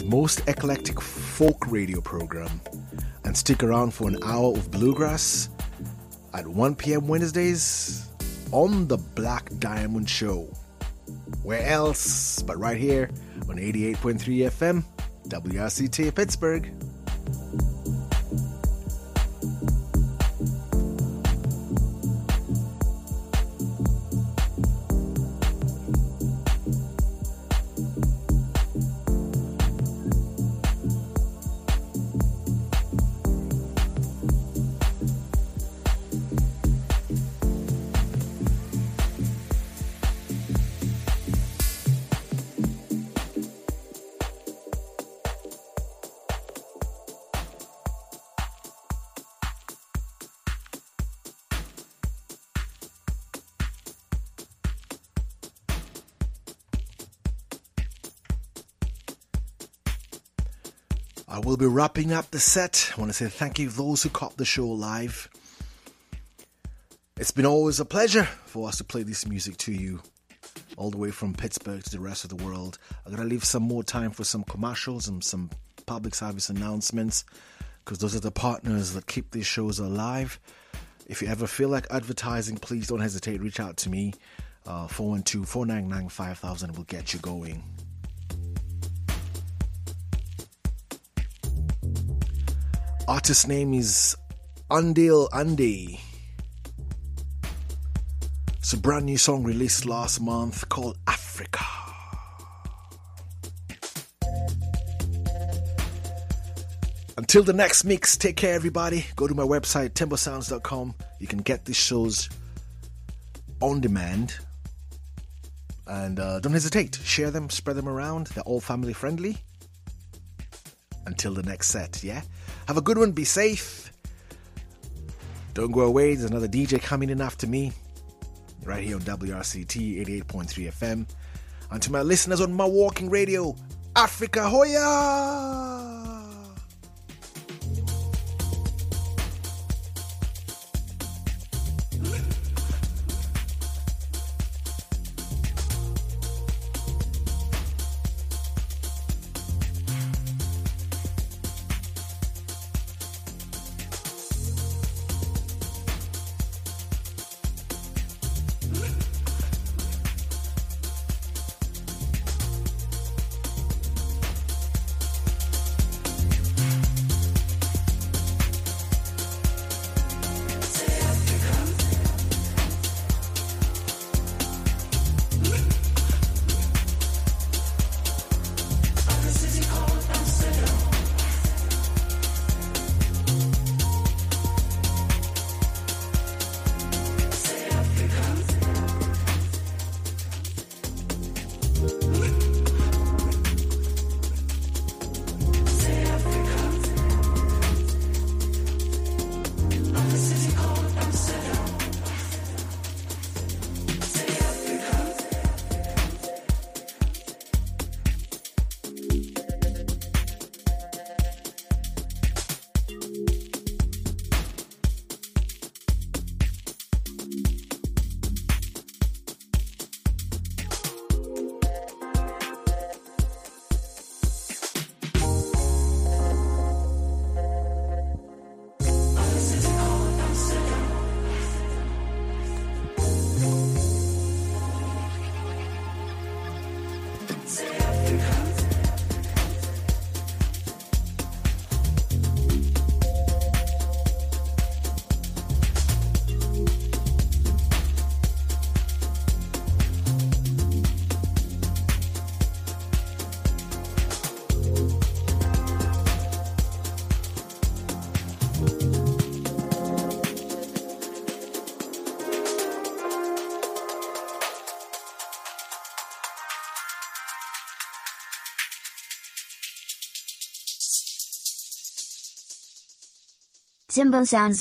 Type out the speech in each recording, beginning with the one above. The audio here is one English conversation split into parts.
most eclectic folk radio program. And stick around for an hour of bluegrass at 1 p.m. Wednesdays on the Black Diamond Show. Where else but right here on 88.3 FM, WRCT Pittsburgh. I will be wrapping up the set. I want to say thank you to those who caught the show live. It's been always a pleasure for us to play this music to you all the way from Pittsburgh to the rest of the world. I'm going to leave some more time for some commercials and some public service announcements because those are the partners that keep these shows alive. If you ever feel like advertising, please don't hesitate. Reach out to me. 412-499-5000 will get you going. Artist name is Undale Andy. It's a brand new song released last month called Africa. Until the next mix, take care everybody. Go to my website timbersounds.com. You can get these shows on demand. And don't hesitate. Share them, spread them around. They're all family friendly. Until the next set, yeah? Have a good one. Be safe. Don't go away. There's another DJ coming in after me. Right here on WRCT 88.3 FM. And to my listeners on my walking radio, Africa Hoya! Timbo Sounds.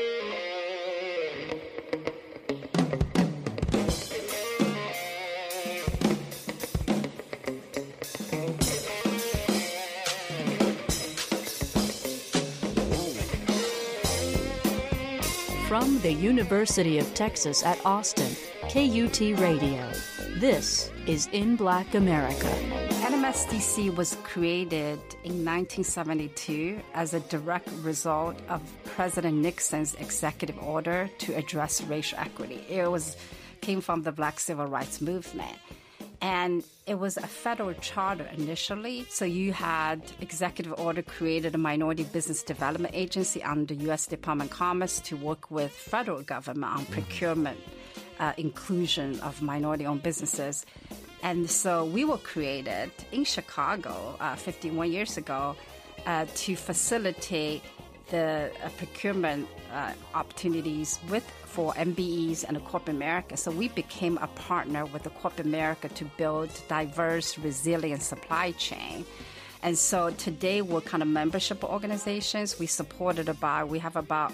From the University of Texas at Austin, KUT Radio. This is In Black America. NMS NMSDC was created in 1972 as a direct result of President Nixon's executive order to address racial equity. It came from the Black Civil Rights Movement. And it was a federal charter initially. So you had executive order created a minority business development agency under U.S. Department of Commerce to work with federal government on procurement, inclusion of minority-owned businesses. And so we were created in Chicago 51 years ago to facilitate the procurement opportunities for MBEs and corporate America. So we became a partner with the corporate America to build diverse, resilient supply chain. And so today we're kind of membership organizations. We have about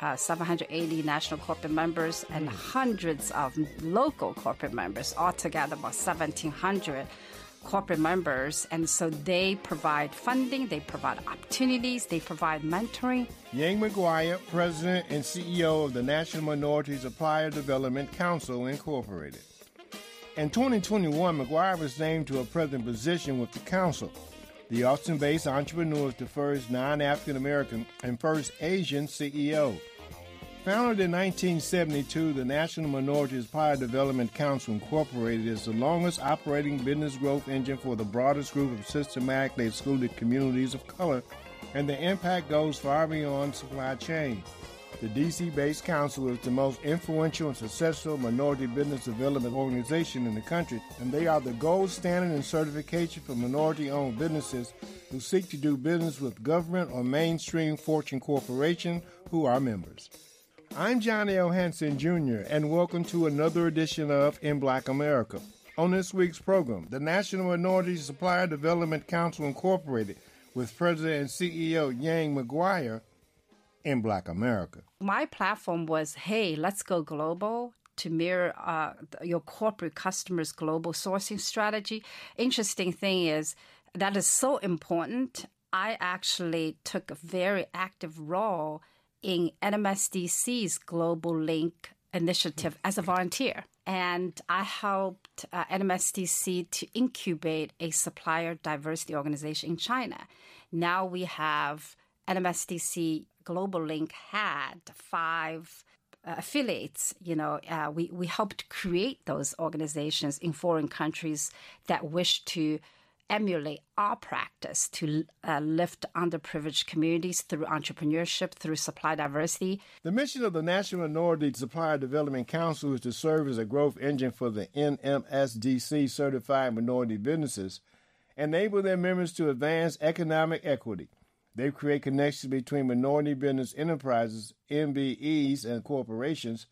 780 national corporate members and hundreds of local corporate members, altogether about 1,700 corporate members. And so they provide funding, they provide opportunities, they provide mentoring. Yang McGuire, President and CEO of the National Minority Supplier Development Council, Incorporated. In 2021, McGuire was named to a president position with the council. The Austin-based entrepreneur is the first non-African American and first Asian CEO. Founded in 1972, the National Minority Supplier Development Council Incorporated is the longest operating business growth engine for the broadest group of systematically excluded communities of color, and the impact goes far beyond supply chain. The D.C.-based council is the most influential and successful minority business development organization in the country, and they are the gold standard in certification for minority-owned businesses who seek to do business with government or mainstream Fortune corporation who are members. I'm Johnny L. Hanson, Jr., and welcome to another edition of In Black America. On this week's program, the National Minority Supplier Development Council Incorporated with President and CEO Yang McGuire, in Black America. My platform was, hey, let's go global to mirror your corporate customers' global sourcing strategy. Interesting thing is that is so important. I actually took a very active role in NMSDC's Global Link initiative as a volunteer. And I helped NMSDC to incubate a supplier diversity organization in China. Now we have NMSDC Global Link had 5 affiliates. We helped create those organizations in foreign countries that wish to emulate our practice to lift underprivileged communities through entrepreneurship, through supply diversity. The mission of the National Minority Supplier Development Council is to serve as a growth engine for the NMSDC certified minority businesses, enable their members to advance economic equity. They create connections between minority business enterprises, MBEs and corporations,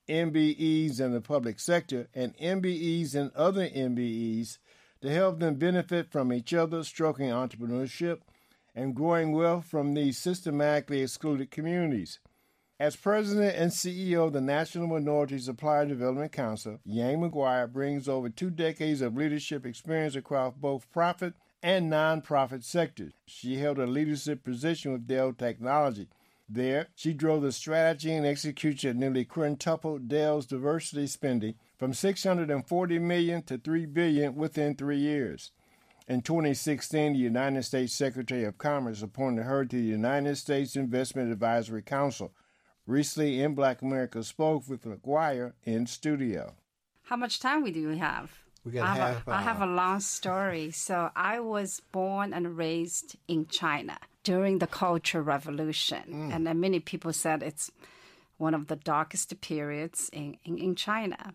MBEs and the public sector, and MBEs and other MBEs to help them benefit from each other, stroking entrepreneurship and growing wealth from these systematically excluded communities. As president and CEO of the National Minority Supplier Development Council, Yang McGuire brings over 2 decades of leadership experience across both profit and nonprofit sectors. She held a leadership position with Dell Technology. There, she drove the strategy and execution that nearly quintupled Dell's diversity spending from $640 million to $3 billion within 3 years. In 2016, the United States Secretary of Commerce appointed her to the United States Investment Advisory Council. Recently, In Black America spoke with McGuire in studio. How much time do we have? We got half hour. I have a long story. So I was born and raised in China during the Cultural Revolution. And then many people said it's one of the darkest periods in China.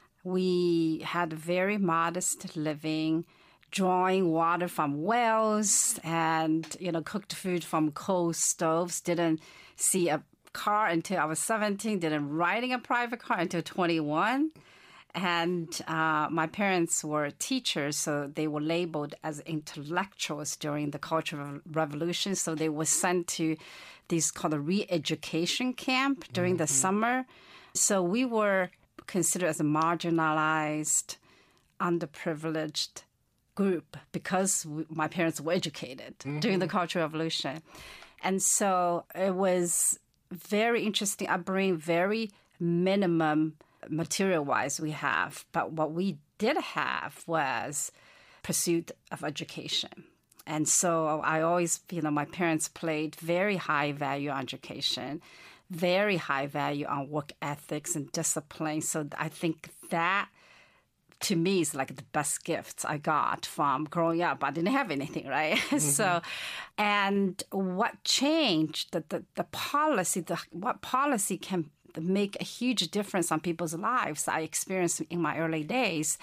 We had very modest living, drawing water from wells and, cooked food from coal stoves. Didn't see a car until I was 17, didn't riding a private car until 21. And my parents were teachers, so they were labeled as intellectuals during the Cultural Revolution. So they were sent to these called a re-education camp during the summer. So we were considered as a marginalized, underprivileged group because my parents were educated during the Cultural Revolution. And so it was very interesting. I bring very minimum material-wise we have, but what we did have was pursuit of education. And so I always, my parents played very high value on education, very high value on work ethics and discipline. So I think that, to me, is like the best gifts I got from growing up. I didn't have anything, right? So, and what changed, the policy, what policy can make a huge difference on people's lives, I experienced in my early days.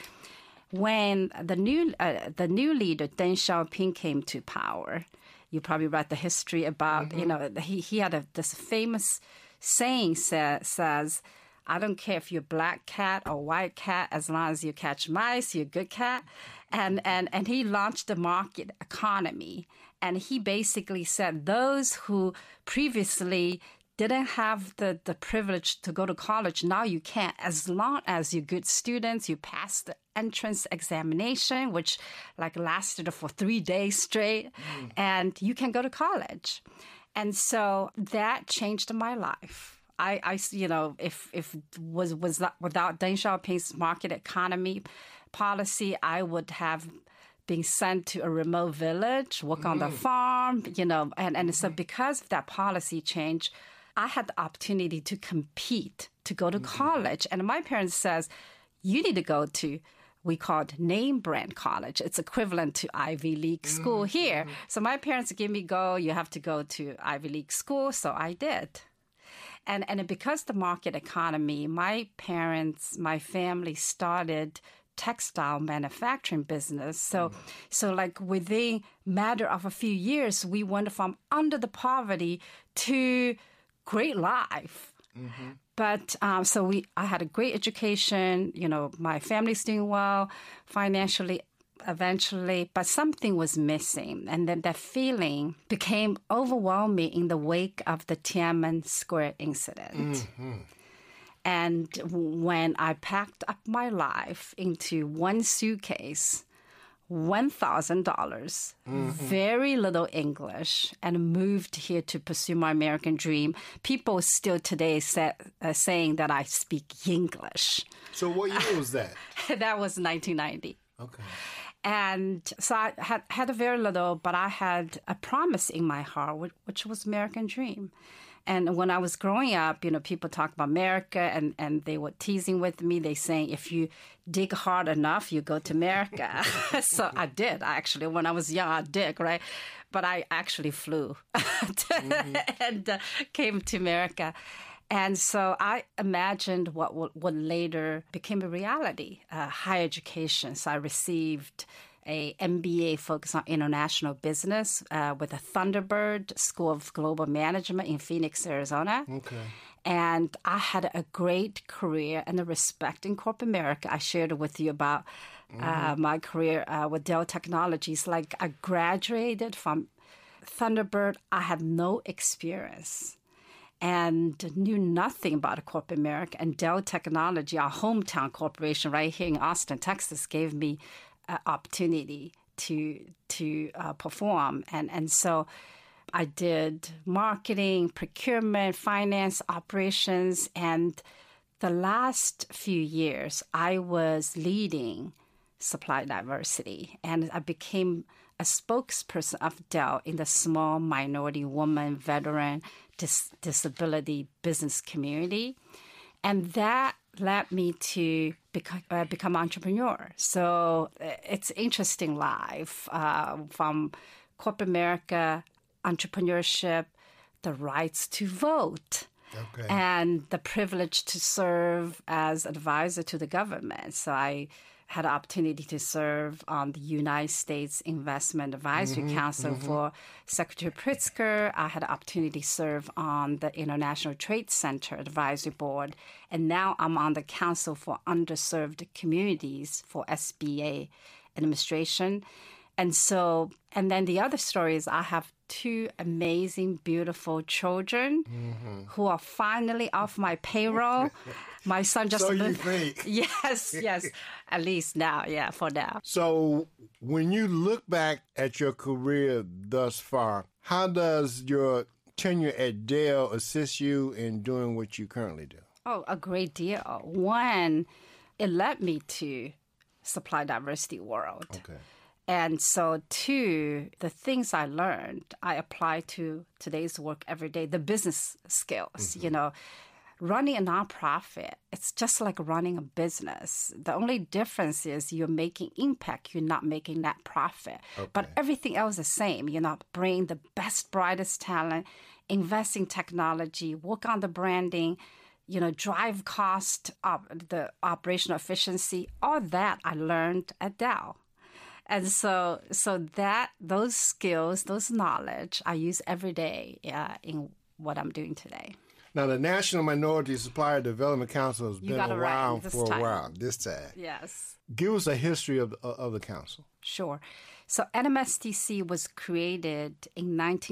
When the new leader, Deng Xiaoping, came to power, you probably read the history about, he had this famous saying says, I don't care if you're black cat or white cat, as long as you catch mice, you're a good cat. And he launched the market economy. And he basically said those who previously didn't have the privilege to go to college, now you can, as long as you're good students, you pass the entrance examination, which lasted for 3 days straight, and you can go to college. And so that changed my life. If it was without Deng Xiaoping's market economy policy, I would have been sent to a remote village, work on the farm, and so because of that policy change, I had the opportunity to compete, to go to college. And my parents says, you need to go to, we called name brand college. It's equivalent to Ivy League school here. So my parents gave me you have to go to Ivy League school. So I did. And because the market economy, my family started textile manufacturing business. So within matter of a few years, we went from under the poverty to great life. But I had a great education. My family's doing well financially eventually, but something was missing. And then that feeling became overwhelming in the wake of the Tiananmen Square incident. And when I packed up my life into one suitcase, $1,000, very little English, and moved here to pursue my American dream. People still today saying that I speak English. So what year was that? That was 1990. Okay. And so I had a very little, but I had a promise in my heart, which was American dream. And when I was growing up, people talk about America, and they were teasing with me. They saying, if you dig hard enough, you go to America. So I did, actually. When I was young, I did, right? But I actually flew and came to America. And so I imagined what later became a reality, higher education. So I received a MBA focused on international business with the Thunderbird School of Global Management in Phoenix, Arizona. Okay. And I had a great career and a respect in corporate America. I shared with you about my career with Dell Technologies. I graduated from Thunderbird. I had no experience and knew nothing about corporate America. And Dell Technology, our hometown corporation right here in Austin, Texas, gave me an opportunity to perform. And so I did marketing, procurement, finance, operations. And the last few years, I was leading supply diversity. And I became a spokesperson of Dell in the small minority woman, veteran, disability business community. And that led me to become entrepreneur. So it's interesting life from corporate America, entrepreneurship, the rights to vote, and the privilege to serve as advisor to the government. So I had an opportunity to serve on the United States Investment Advisory Council for Secretary Pritzker. I had an opportunity to serve on the International Trade Center Advisory Board. And now I'm on the Council for Underserved Communities for SBA administration. And then the other story is I have two amazing, beautiful children who are finally off my payroll. My son just... So you think? Yes, at least now, for now. So when you look back at your career thus far, how does your tenure at Dell assist you in doing what you currently do? Oh, a great deal. One, it led me to supply diversity world. Okay. And so, two, the things I learned, I apply to today's work every day, the business skills, running a nonprofit, it's just like running a business. The only difference is you're making impact, you're not making net profit. Okay. But everything else is the same. Bring the best, brightest talent, invest in technology, work on the branding, drive cost, the operational efficiency. All that I learned at Dow. And so those skills, those knowledge, I use every day in what I'm doing today. Now, the National Minority Supplier Development Council has been around for a while this time. Yes. Give us a history of the council. Sure. So NMSDC was created in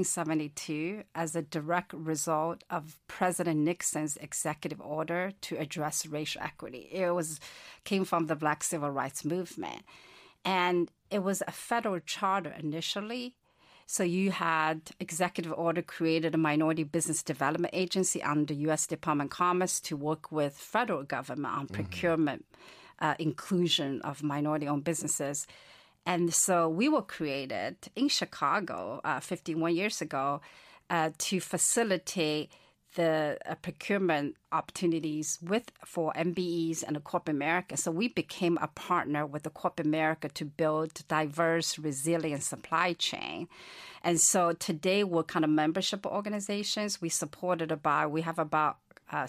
1972 as a direct result of President Nixon's executive order to address racial equity. It came from the Black Civil Rights Movement. And it was a federal charter initially. So you had executive order created a minority business development agency under U.S. Department of Commerce to work with federal government on procurement, inclusion of minority-owned businesses. And so we were created in Chicago 51 years ago to facilitate the procurement opportunities for MBEs and the corporate America. So we became a partner with the corporate America to build diverse, resilient supply chain. And so today we're kind of membership organizations. We have about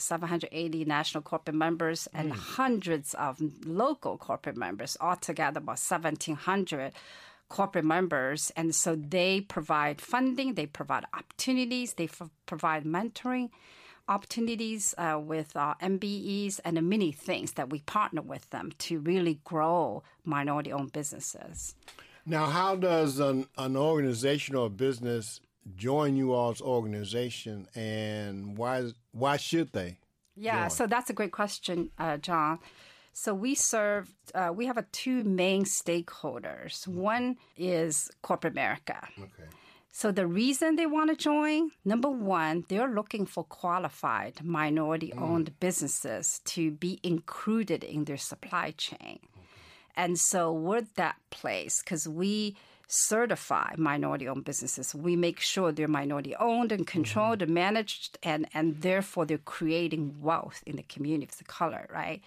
780 national corporate members and hundreds of local corporate members, altogether about 1,700 corporate members. And so they provide funding, they provide opportunities, they provide mentoring opportunities with MBEs and the many things that we partner with them to really grow minority-owned businesses. Now, how does an organization or business join you all's organization, and why should they? Yeah, join? So that's a great question, John. So we have two main stakeholders. One is corporate America. Okay. So the reason they want to join, number one, they're looking for qualified minority-owned businesses to be included in their supply chain. Okay. And so we're that place because we certify minority-owned businesses. We make sure they're minority-owned and controlled and managed, and therefore they're creating wealth in the community of the color, right?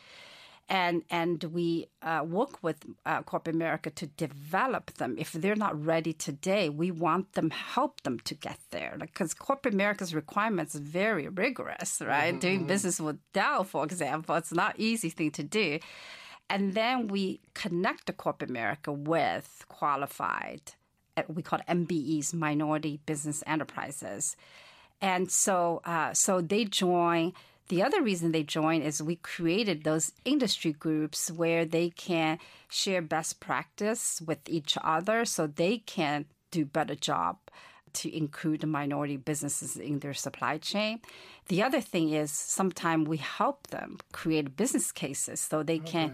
And we work with corporate America to develop them. If they're not ready today, we want them, help them to get there. Because corporate America's requirements are very rigorous, right? Doing business with Dow, for example, it's not an easy thing to do. And then we connect the corporate America with qualified, we call it MBEs, minority business enterprises. And so they join. The other reason they join is we created those industry groups where they can share best practice with each other so they can do a better job to include the minority businesses in their supply chain. The other thing is sometimes we help them create business cases so they can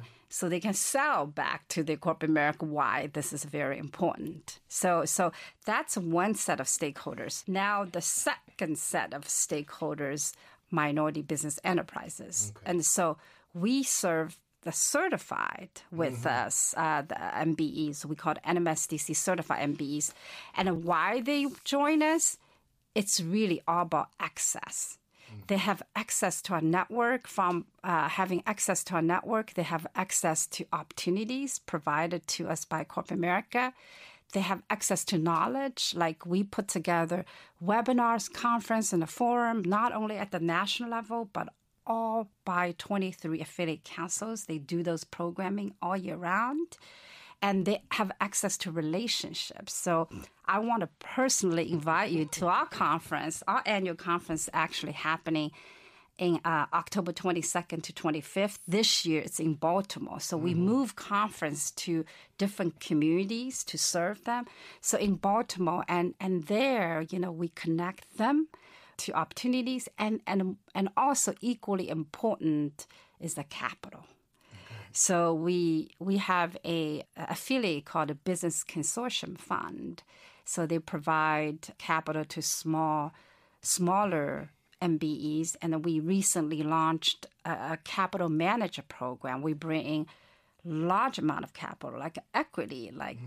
sell back to the corporate America why this is very important. So that's one set of stakeholders. Now the second set of stakeholders, minority business enterprises. Okay. And so we serve the certified with us, the MBEs. We call it NMSDC certified MBEs. And why they join us, it's really all about access. They have access to our network. From having access to our network, they have access to opportunities provided to us by corporate America. They have access to knowledge, like we put together webinars, conference, and a forum, not only at the national level, but all by 23 affiliate councils. They do those programming all year round. And they have access to relationships. So I want to personally invite you to our conference. Our annual conference actually happening in October 22nd to 25th. This year, it's in Baltimore. So we move conference to different communities to serve them. So in Baltimore, and there, we connect them to opportunities. And also equally important is the capital. So we have a affiliate called a Business Consortium Fund. So they provide capital to smaller MBEs, and then we recently launched a capital manager program. We bring in large amount of capital, like equity, like,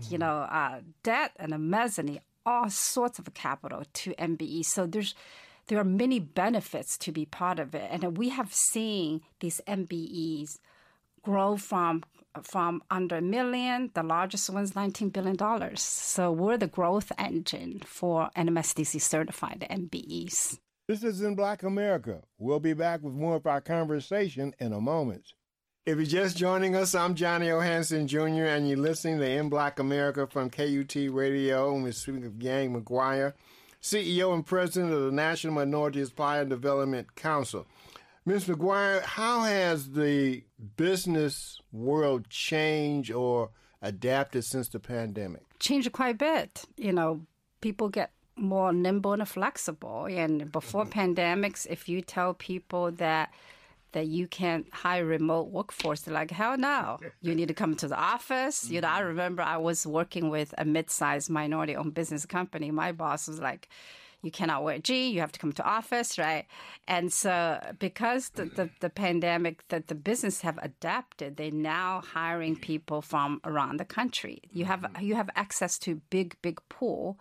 debt and a mezzanine, all sorts of capital to MBE. So there are many benefits to be part of it. And we have seen these MBEs grow from under $1 million, the largest one's $19 billion. So we're the growth engine for NMSDC certified MBEs. This is In Black America. We'll be back with more of our conversation in a moment. If you're just joining us, I'm Johnny O'Hanson Jr., and you're listening to In Black America from KUT Radio, and we're speaking with Yang McGuire, CEO and President of the National Minority Supplier Development Council. Ms. McGuire, how has the business world changed or adapted since the pandemic? Changed quite a bit. People get more nimble and flexible. And before pandemics, if you tell people that you can't hire remote workforce, they're like, hell no. You need to come to the office. I remember I was working with a mid-sized minority-owned business company. My boss was like, you cannot wear jeans, you have to come to office, right? And so because the pandemic, the business have adapted, they're now hiring people from around the country. You have access to big pool.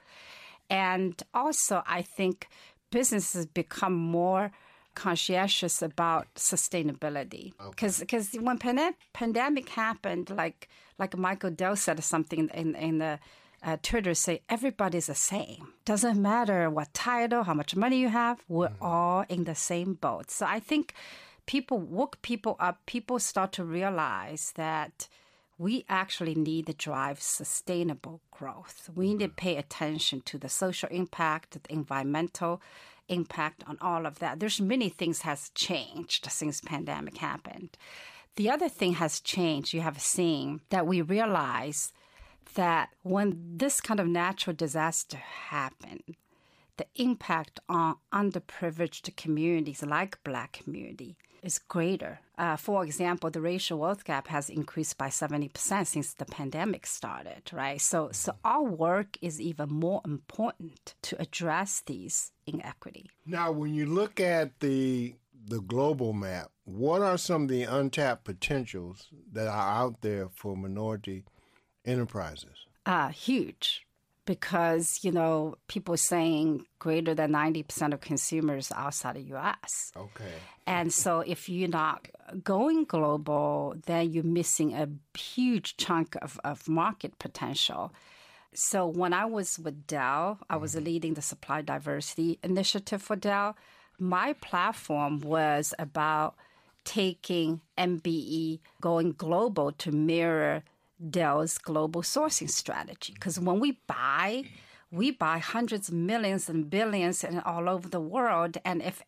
And also, I think businesses become more conscientious about sustainability. Because when pandemic happened, like Michael Dell said something in the Twitter, say everybody's the same. Doesn't matter what title, how much money you have, we're all in the same boat. So I think people up, people start to realize that we actually need to drive sustainable growth. We need to pay attention to the social impact, the environmental impact on all of that. There's many things has changed since pandemic happened. The other thing has changed, you have seen that we realize that when this kind of natural disaster happened, the impact on underprivileged communities like Black community is greater. For example, the racial wealth gap has increased by 70% since the pandemic started, right? So our work is even more important to address these inequity. Now, when you look at the global map, what are some of the untapped potentials that are out there for minority enterprises? Huge. Because, people saying greater than 90% of consumers outside the U.S. Okay. And so if you're not going global, then you're missing a huge chunk of market potential. So when I was with Dell, I was leading the Supply Diversity Initiative for Dell. My platform was about taking MBE, going global to mirror Dell's global sourcing strategy. Because when we buy hundreds of millions and billions and all over the world. And if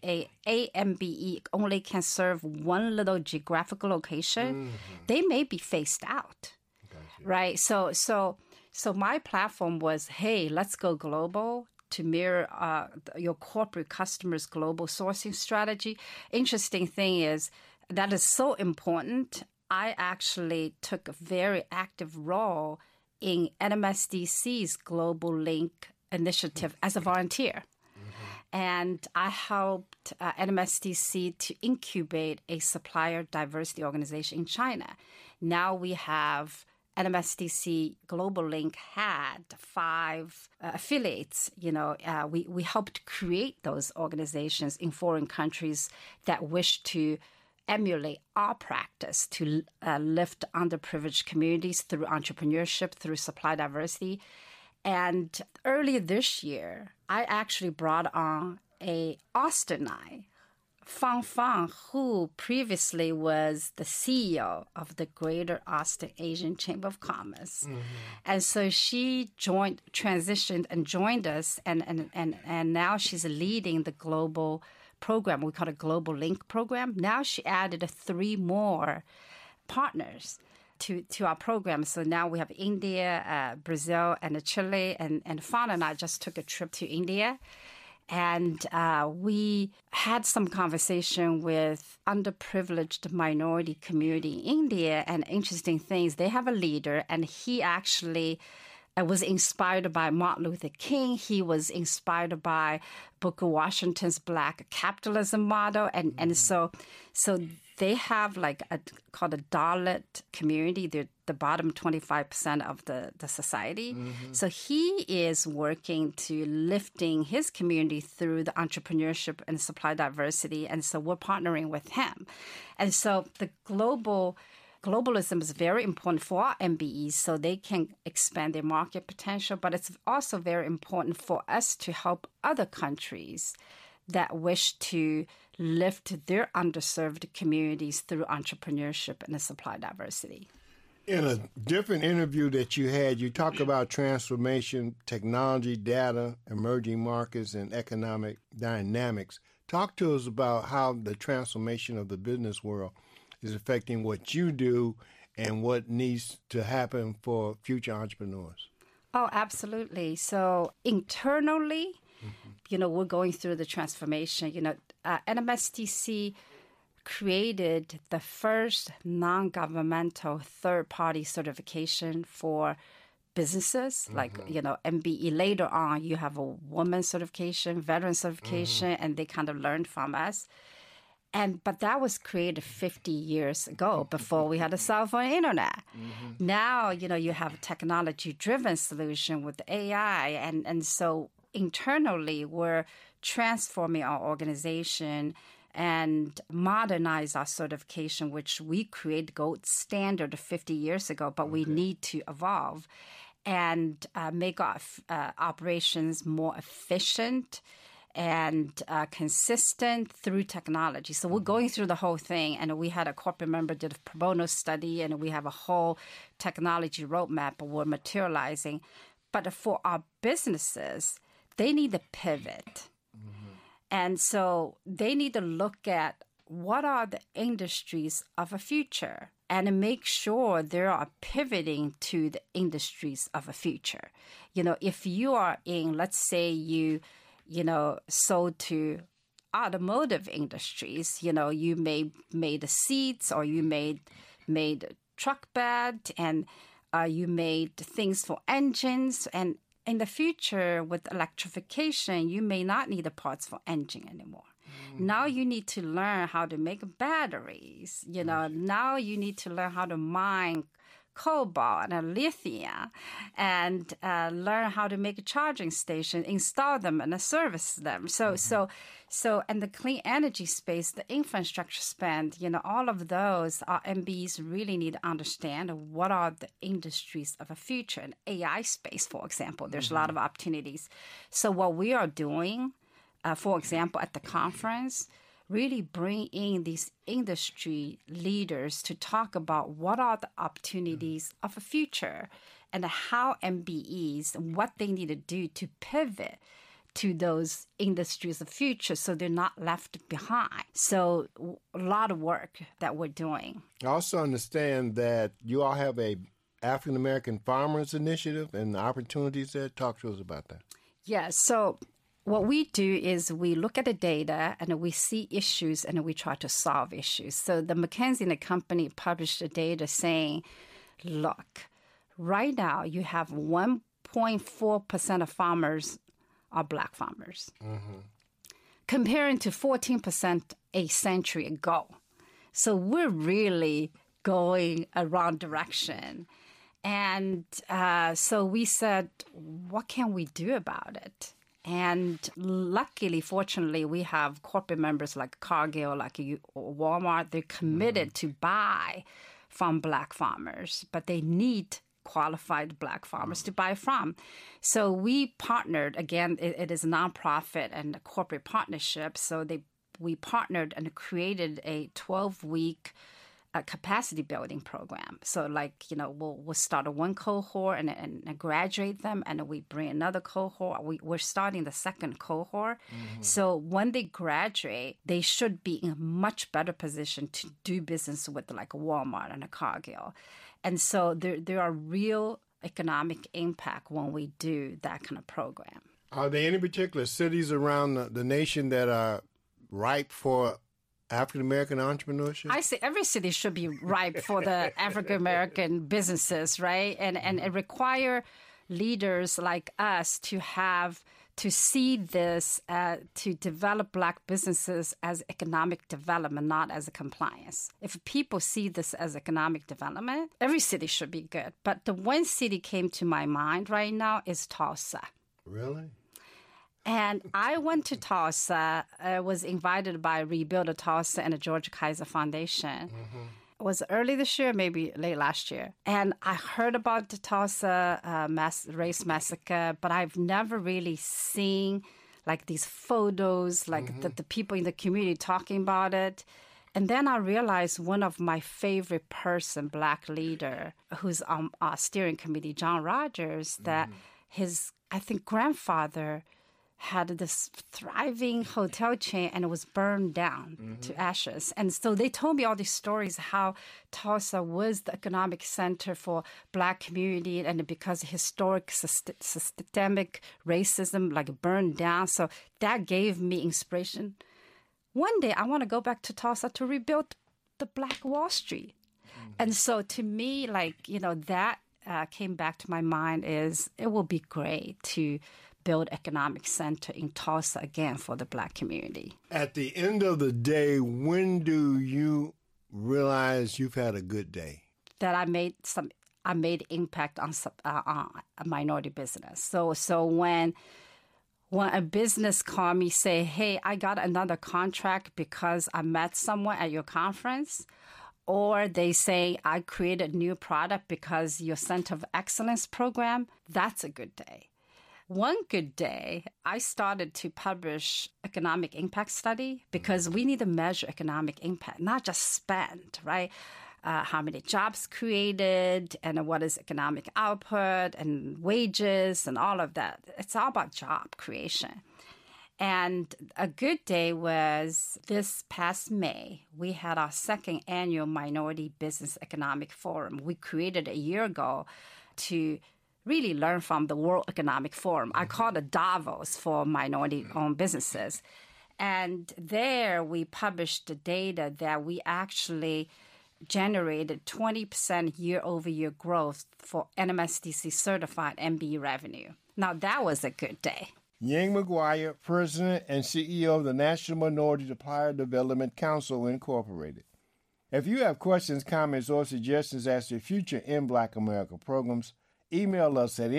MBE only can serve one little geographical location, they may be phased out, right? So my platform was, hey, let's go global to mirror your corporate customers' global sourcing strategy. Interesting thing is that is so important. I actually took a very active role in NMSDC's Global Link initiative as a volunteer. And I helped NMSDC to incubate a supplier diversity organization in China. Now we have NMSDC Global Link had 5 affiliates. We helped create those organizations in foreign countries that wish to emulate our practice to lift underprivileged communities through entrepreneurship, through supply diversity. And earlier this year, I actually brought on a Austinite, Fang, who previously was the CEO of the Greater Austin Asian Chamber of Commerce. And so she transitioned and joined us, and now she's leading the global program. We call it Global Link program. Now she added 3 more partners to our program. So now we have India, Brazil, and Chile. And Fawn and I just took a trip to India. And we had some conversation with underprivileged minority community in India. And interesting things, they have a leader, and he actually was inspired by Martin Luther King. He was inspired by Booker Washington's Black capitalism model. And so they have like called a Dalit community. They're the bottom 25% of the society. So he is working to lifting his community through the entrepreneurship and supply diversity. And so we're partnering with him. And so the globalism is very important for our MBEs so they can expand their market potential. But it's also very important for us to help other countries that wish to lift their underserved communities through entrepreneurship and supply diversity. In a different interview that you had, you talk about transformation, technology, data, emerging markets, and economic dynamics. Talk to us about how the transformation of the business world is affecting what you do and what needs to happen for future entrepreneurs. Oh, absolutely. So internally, we're going through the transformation. NMSDC created the first non-governmental third-party certification for businesses. Like, MBE. Later on, you have a woman certification, veteran certification, and they kind of learned from us. But that was created 50 years ago before we had a cell phone internet. Now, you have a technology-driven solution with AI. And so internally, we're transforming our organization and modernize our certification, which we created gold standard 50 years ago, but we need to evolve and make our operations more efficient and consistent through technology. So we're going through the whole thing, and we had a corporate member did a pro bono study, and we have a whole technology roadmap we're materializing. But for our businesses, they need to pivot. And so they need to look at what are the industries of the future and make sure they are pivoting to the industries of the future. If you are in, let's say you sold to automotive industries, you made the seats or you made truck bed and you made things for engines. And in the future, with electrification, you may not need the parts for engine anymore. Now you need to learn how to make batteries. Now you need to learn how to mine cobalt and lithium and learn how to make a charging station, install them and service them. So and the clean energy space, the infrastructure spend, all of those, our MBs really need to understand what are the industries of the future. And AI space, for example, there's a lot of opportunities. So what we are doing, for example, at the conference, really bring in these industry leaders to talk about what are the opportunities of the future and how MBEs, what they need to do to pivot to those industries of the future so they're not left behind. So a lot of work that we're doing. I also understand that you all have a African American Farmers Initiative and the opportunities there. Talk to us about that. Yes. So what we do is we look at the data and we see issues and we try to solve issues. So the McKinsey and the company published the data saying, look, right now you have 1.4% of farmers are Black farmers, comparing to 14% a century ago. So we're really going a wrong direction. And so we said, what can we do about it? And luckily, fortunately, we have corporate members like Cargill, like Walmart. They're committed to buy from Black farmers, but they need qualified Black farmers to buy from. So we partnered. Again, it is a nonprofit and a corporate partnership. So we partnered and created a 12-week capacity building program. So we'll start one cohort and graduate them, and we bring another cohort. We're starting the second cohort. So when they graduate, they should be in a much better position to do business with like a Walmart and a Cargill. And so there are real economic impact when we do that kind of program. Are there any particular cities around the nation that are ripe for African-American entrepreneurship? I say every city should be ripe for the African-American businesses, right? And it require leaders like us to have to see this, to develop Black businesses as economic development, not as a compliance. If people see this as economic development, every city should be good. But the one city came to my mind right now is Tulsa. Really? And I went to Tulsa, was invited by Rebuild Tulsa and the George Kaiser Foundation. It was early this year, maybe late last year. And I heard about the Tulsa race massacre, but I've never really seen like these photos, like the people in the community talking about it. And then I realized one of my favorite person, Black leader, who's on our steering committee, John Rogers, that his, I think, grandfather had this thriving hotel chain and it was burned down to ashes. And so they told me all these stories, how Tulsa was the economic center for Black community, and because historic systemic racism like burned down. So that gave me inspiration. One day I want to go back to Tulsa to rebuild the Black Wall Street. And so to me, like, you know, that came back to my mind is it will be great to build economic center in Tulsa again for the Black community. At the end of the day, when do you realize you've had a good day? That I made impact on a minority business. So when a business call me, say, hey, I got another contract because I met someone at your conference, or they say I created a new product because your Center of Excellence program, that's a good day. One good day, I started to publish economic impact study because we need to measure economic impact, not just spend, right? How many jobs created and what is economic output and wages and all of that. It's all about job creation. And a good day was this past May. We had our second annual Minority Business Economic Forum. We created a year ago to really learn from the World Economic Forum. I call it Davos for minority-owned businesses. And there we published the data that we actually generated 20% year-over-year growth for NMSDC certified MBE revenue. Now, that was a good day. Ying McGuire, President and CEO of the National Minority Supplier Development Council, Incorporated. If you have questions, comments, or suggestions as to future In Black America programs, email us at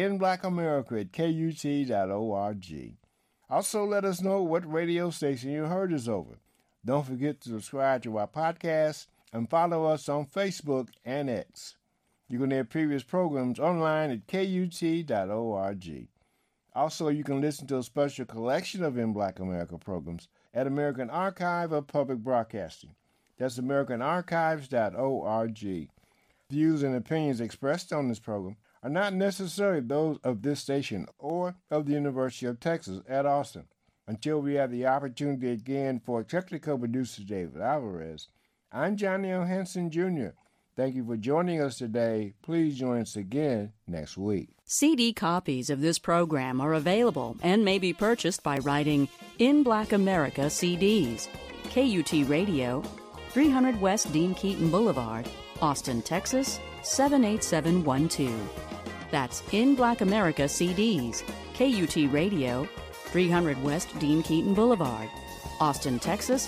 inblackamerica@kut.org. Also, let us know what radio station you heard us over. Don't forget to subscribe to our podcast and follow us on Facebook and X. You can hear previous programs online at kut.org. Also, you can listen to a special collection of In Black America programs at American Archive of Public Broadcasting. That's americanarchives.org. Views and opinions expressed on this program are not necessarily those of this station or of the University of Texas at Austin. Until we have the opportunity again for technical producer David Alvarez, I'm Johnny L. Henson Jr. Thank you for joining us today. Please join us again next week. CD copies of this program are available and may be purchased by writing In Black America CDs, KUT Radio, 300 West Dean Keaton Boulevard, Austin, Texas, 78712. That's In Black America CDs, KUT Radio, 300 West Dean Keaton Boulevard, Austin, Texas,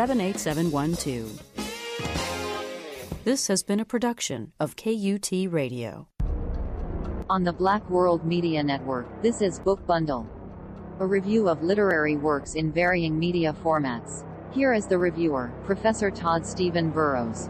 78712. This has been a production of KUT Radio. On the Black World Media Network, this is Book Bundle, a review of literary works in varying media formats. Here is the reviewer, Professor Todd Stephen Burrows.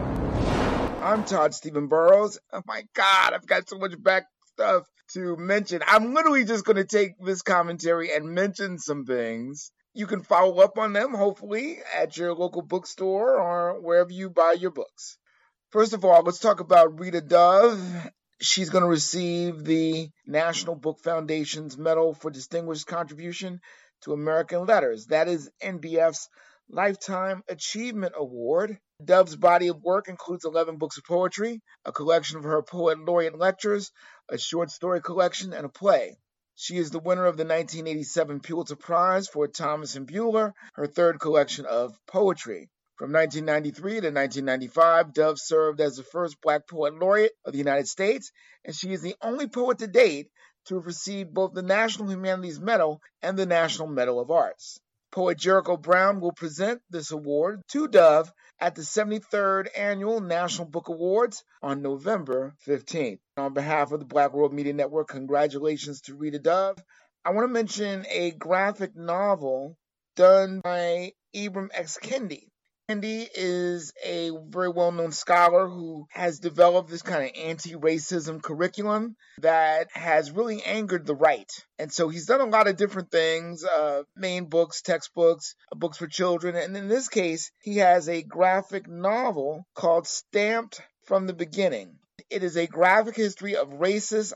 I'm Todd Stephen Burrows. Oh my God, I've got so much back stuff to mention. I'm literally just going to take this commentary and mention some things. You can follow up on them, hopefully, at your local bookstore or wherever you buy your books. First of all, let's talk about Rita Dove. She's going to receive the National Book Foundation's Medal for Distinguished Contribution to American Letters. That is NBF's Lifetime Achievement Award. Dove's body of work includes 11 books of poetry, a collection of her poet laureate lectures, a short story collection, and a play. She is the winner of the 1987 Pulitzer Prize for Thomas and Buehler, her third collection of poetry. From 1993 to 1995, Dove served as the first Black poet laureate of the United States, and she is the only poet to date to have received both the National Humanities Medal and the National Medal of Arts. Poet Jericho Brown will present this award to Dove at the 73rd Annual National Book Awards on November 15th. On behalf of the Black World Media Network, congratulations to Rita Dove. I want to mention a graphic novel done by Ibram X. Kendi. Kendi is a very well-known scholar who has developed this kind of anti-racism curriculum that has really angered the right. And so he's done a lot of different things, main books, textbooks, books for children. And in this case, he has a graphic novel called Stamped from the Beginning. It is a graphic history of racist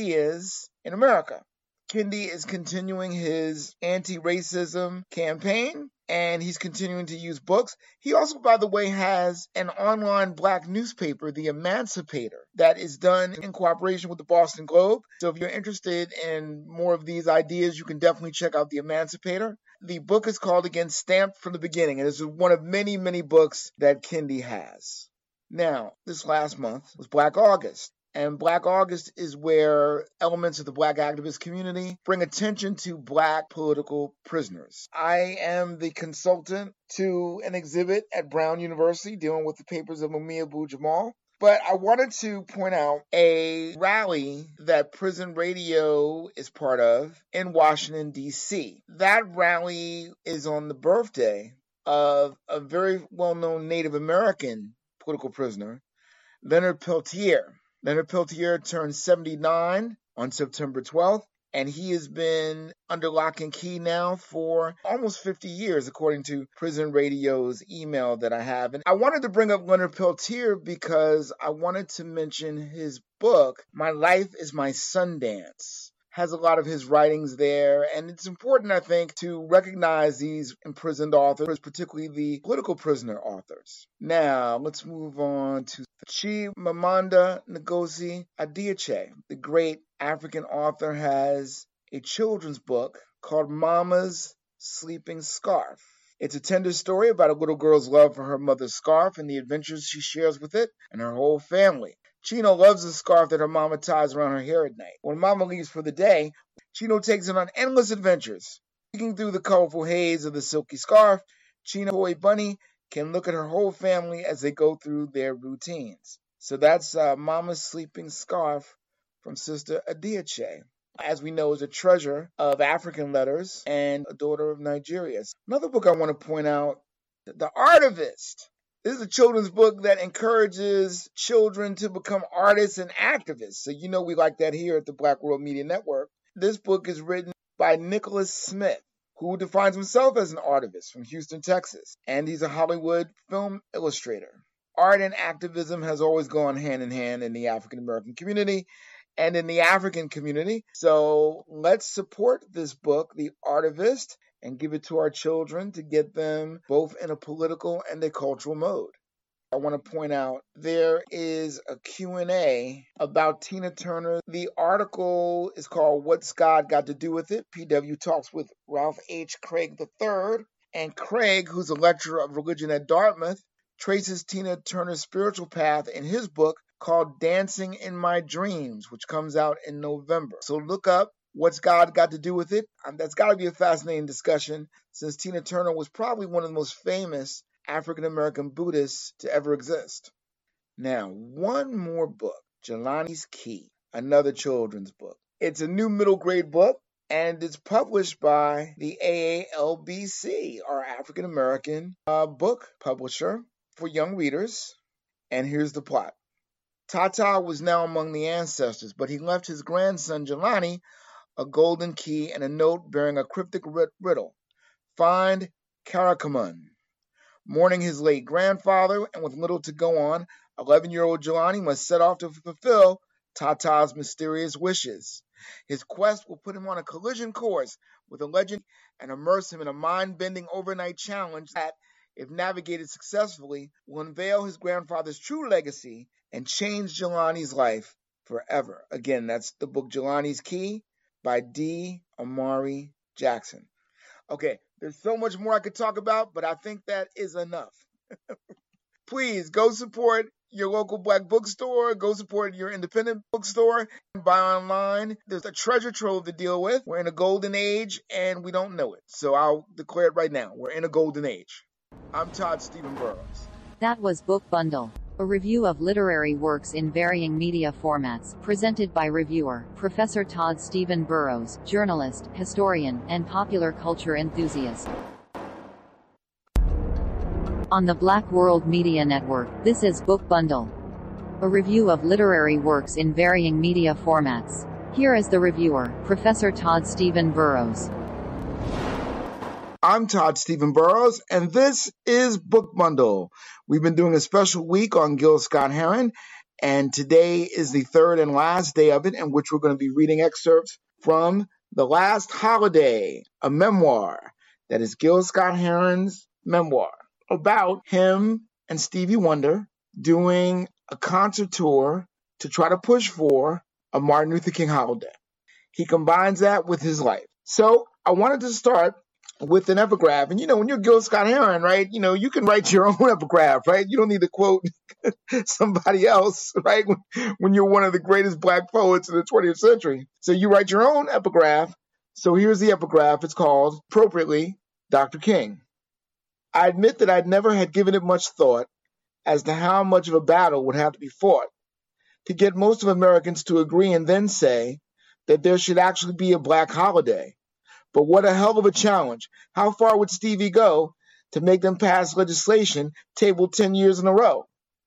ideas in America. Kendi is continuing his anti-racism campaign, and he's continuing to use books. He also, by the way, has an online black newspaper, The Emancipator, that is done in cooperation with the Boston Globe. So if you're interested in more of these ideas, you can definitely check out The Emancipator. The book is called, again, Stamped from the Beginning, and it's one of many, many books that Kendi has. Now, this last month was Black August. And Black August is where elements of the Black activist community bring attention to Black political prisoners. I am the consultant to an exhibit at Brown University dealing with the papers of Mumia Abu-Jamal. But I wanted to point out a rally that Prison Radio is part of in Washington, D.C. That rally is on the birthday of a very well-known Native American political prisoner, Leonard Peltier. Leonard Peltier turned 79 on September 12th, and he has been under lock and key now for almost 50 years, according to Prison Radio's email that I have. And I wanted to bring up Leonard Peltier because I wanted to mention his book, My Life is My Sundance. Has a lot of his writings there, and it's important, I think, to recognize these imprisoned authors, particularly the political prisoner authors. Now, let's move on to Chimamanda Ngozi Adichie. The great African author has a children's book called Mama's Sleeping Scarf. It's a tender story about a little girl's love for her mother's scarf and the adventures she shares with it and her whole family. Chino loves the scarf that her mama ties around her hair at night. When mama leaves for the day, Chino takes it on endless adventures. Peeking through the colorful haze of the silky scarf, Chino Boy Bunny can look at her whole family as they go through their routines. So that's Mama's Sleeping Scarf from Sister Adichie. As we know, is a treasure of African letters and a daughter of Nigeria. Another book I want to point out, The Artivist. This is a children's book that encourages children to become artists and activists. So you know we like that here at the Black World Media Network. This book is written by Nicholas Smith, who defines himself as an artivist from Houston, Texas. And he's a Hollywood film illustrator. Art and activism has always gone hand in hand in the African American community and in the African community. So let's support this book, The Artivist, and give it to our children to get them both in a political and a cultural mode. I want to point out there is a Q&A about Tina Turner. The article is called What's God Got to Do with It? PW talks with Ralph H. Craig III. And Craig, who's a lecturer of religion at Dartmouth, traces Tina Turner's spiritual path in his book called Dancing in My Dreams, which comes out in November. So look up What's God Got to Do with It? That's got to be a fascinating discussion, since Tina Turner was probably one of the most famous African-American Buddhists to ever exist. Now, one more book, Jelani's Key, another children's book. It's a new middle grade book, and it's published by the AALBC, our African-American book publisher for young readers. And here's the plot. Tata was now among the ancestors, but he left his grandson Jelani a golden key and a note bearing a cryptic riddle. Find Karakomun. Mourning his late grandfather and with little to go on, 11-year-old Jelani must set off to fulfill Tata's mysterious wishes. His quest will put him on a collision course with a legend and immerse him in a mind-bending overnight challenge that, if navigated successfully, will unveil his grandfather's true legacy and change Jelani's life forever. Again, that's the book Jelani's Key by D. Amari Jackson. Okay, there's so much more I could talk about, but I think that is enough. please go support your local black bookstore, go support your independent bookstore, and buy online. There's a treasure trove to deal with. We're in a golden age, and we don't know it. So I'll declare it right now. We're in a golden age. I'm Todd Stephen Burrows. That was Book Bundle, a review of literary works in varying media formats, presented by reviewer, Professor Todd Stephen Burrows, journalist, historian, and popular culture enthusiast. On the Black World Media Network, this is Book Bundle, a review of literary works in varying media formats. Here is the reviewer, Professor Todd Stephen Burrows. I'm Todd Stephen Burrows, and this is Book Bundle. We've been doing a special week on Gil Scott-Heron, and today is the third and last day of it, in which we're going to be reading excerpts from The Last Holiday, a memoir that is Gil Scott-Heron's memoir about him and Stevie Wonder doing a concert tour to try to push for a Martin Luther King holiday. He combines that with his life. So I wanted to start with an epigraph. And, when you're Gil Scott-Heron, right, you can write your own epigraph, right? You don't need to quote somebody else, right, when you're one of the greatest black poets in the 20th century. So you write your own epigraph. So here's the epigraph. It's called, appropriately, Dr. King. I admit that I never had given it much thought as to how much of a battle would have to be fought to get most of Americans to agree and then say that there should actually be a black holiday. But what a hell of a challenge. How far would Stevie go to make them pass legislation tabled 10 years in a row?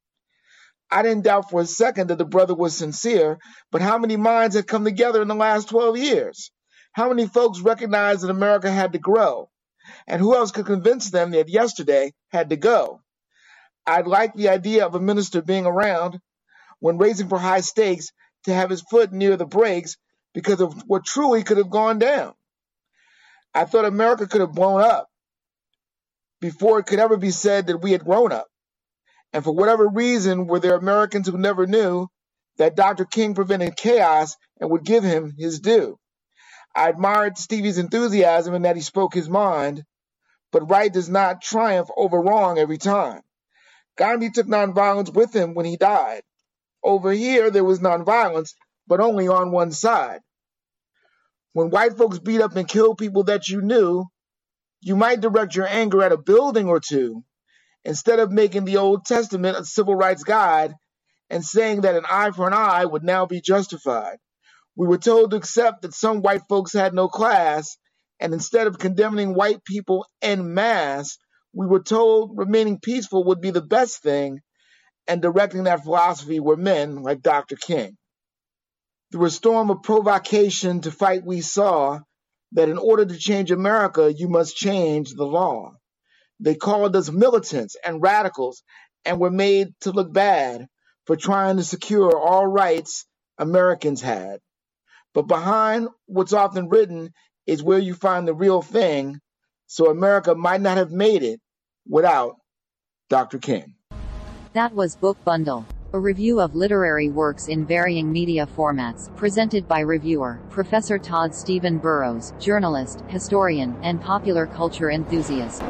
I didn't doubt for a second that the brother was sincere, but how many minds had come together in the last 12 years? How many folks recognized that America had to grow? And who else could convince them that yesterday had to go? I'd like the idea of a minister being around when racing for high stakes to have his foot near the brakes because of what truly could have gone down. I thought America could have blown up before it could ever be said that we had grown up. And for whatever reason, were there Americans who never knew that Dr. King prevented chaos and would give him his due. I admired Stevie's enthusiasm in that he spoke his mind, but right does not triumph over wrong every time. Gandhi took nonviolence with him when he died. Over here, there was nonviolence, but only on one side. When white folks beat up and killed people that you knew, you might direct your anger at a building or two, instead of making the Old Testament a civil rights guide and saying that an eye for an eye would now be justified. We were told to accept that some white folks had no class, and instead of condemning white people en masse, we were told remaining peaceful would be the best thing, and directing that philosophy were men like Dr. King. Through a storm of provocation to fight, we saw that in order to change America, you must change the law. They called us militants and radicals and were made to look bad for trying to secure all rights Americans had. But behind what's often written is where you find the real thing, so America might not have made it without Dr. King. That was Book Bundle, a review of literary works in varying media formats, presented by reviewer, Professor Todd Stephen Burrows, journalist, historian, and popular culture enthusiast.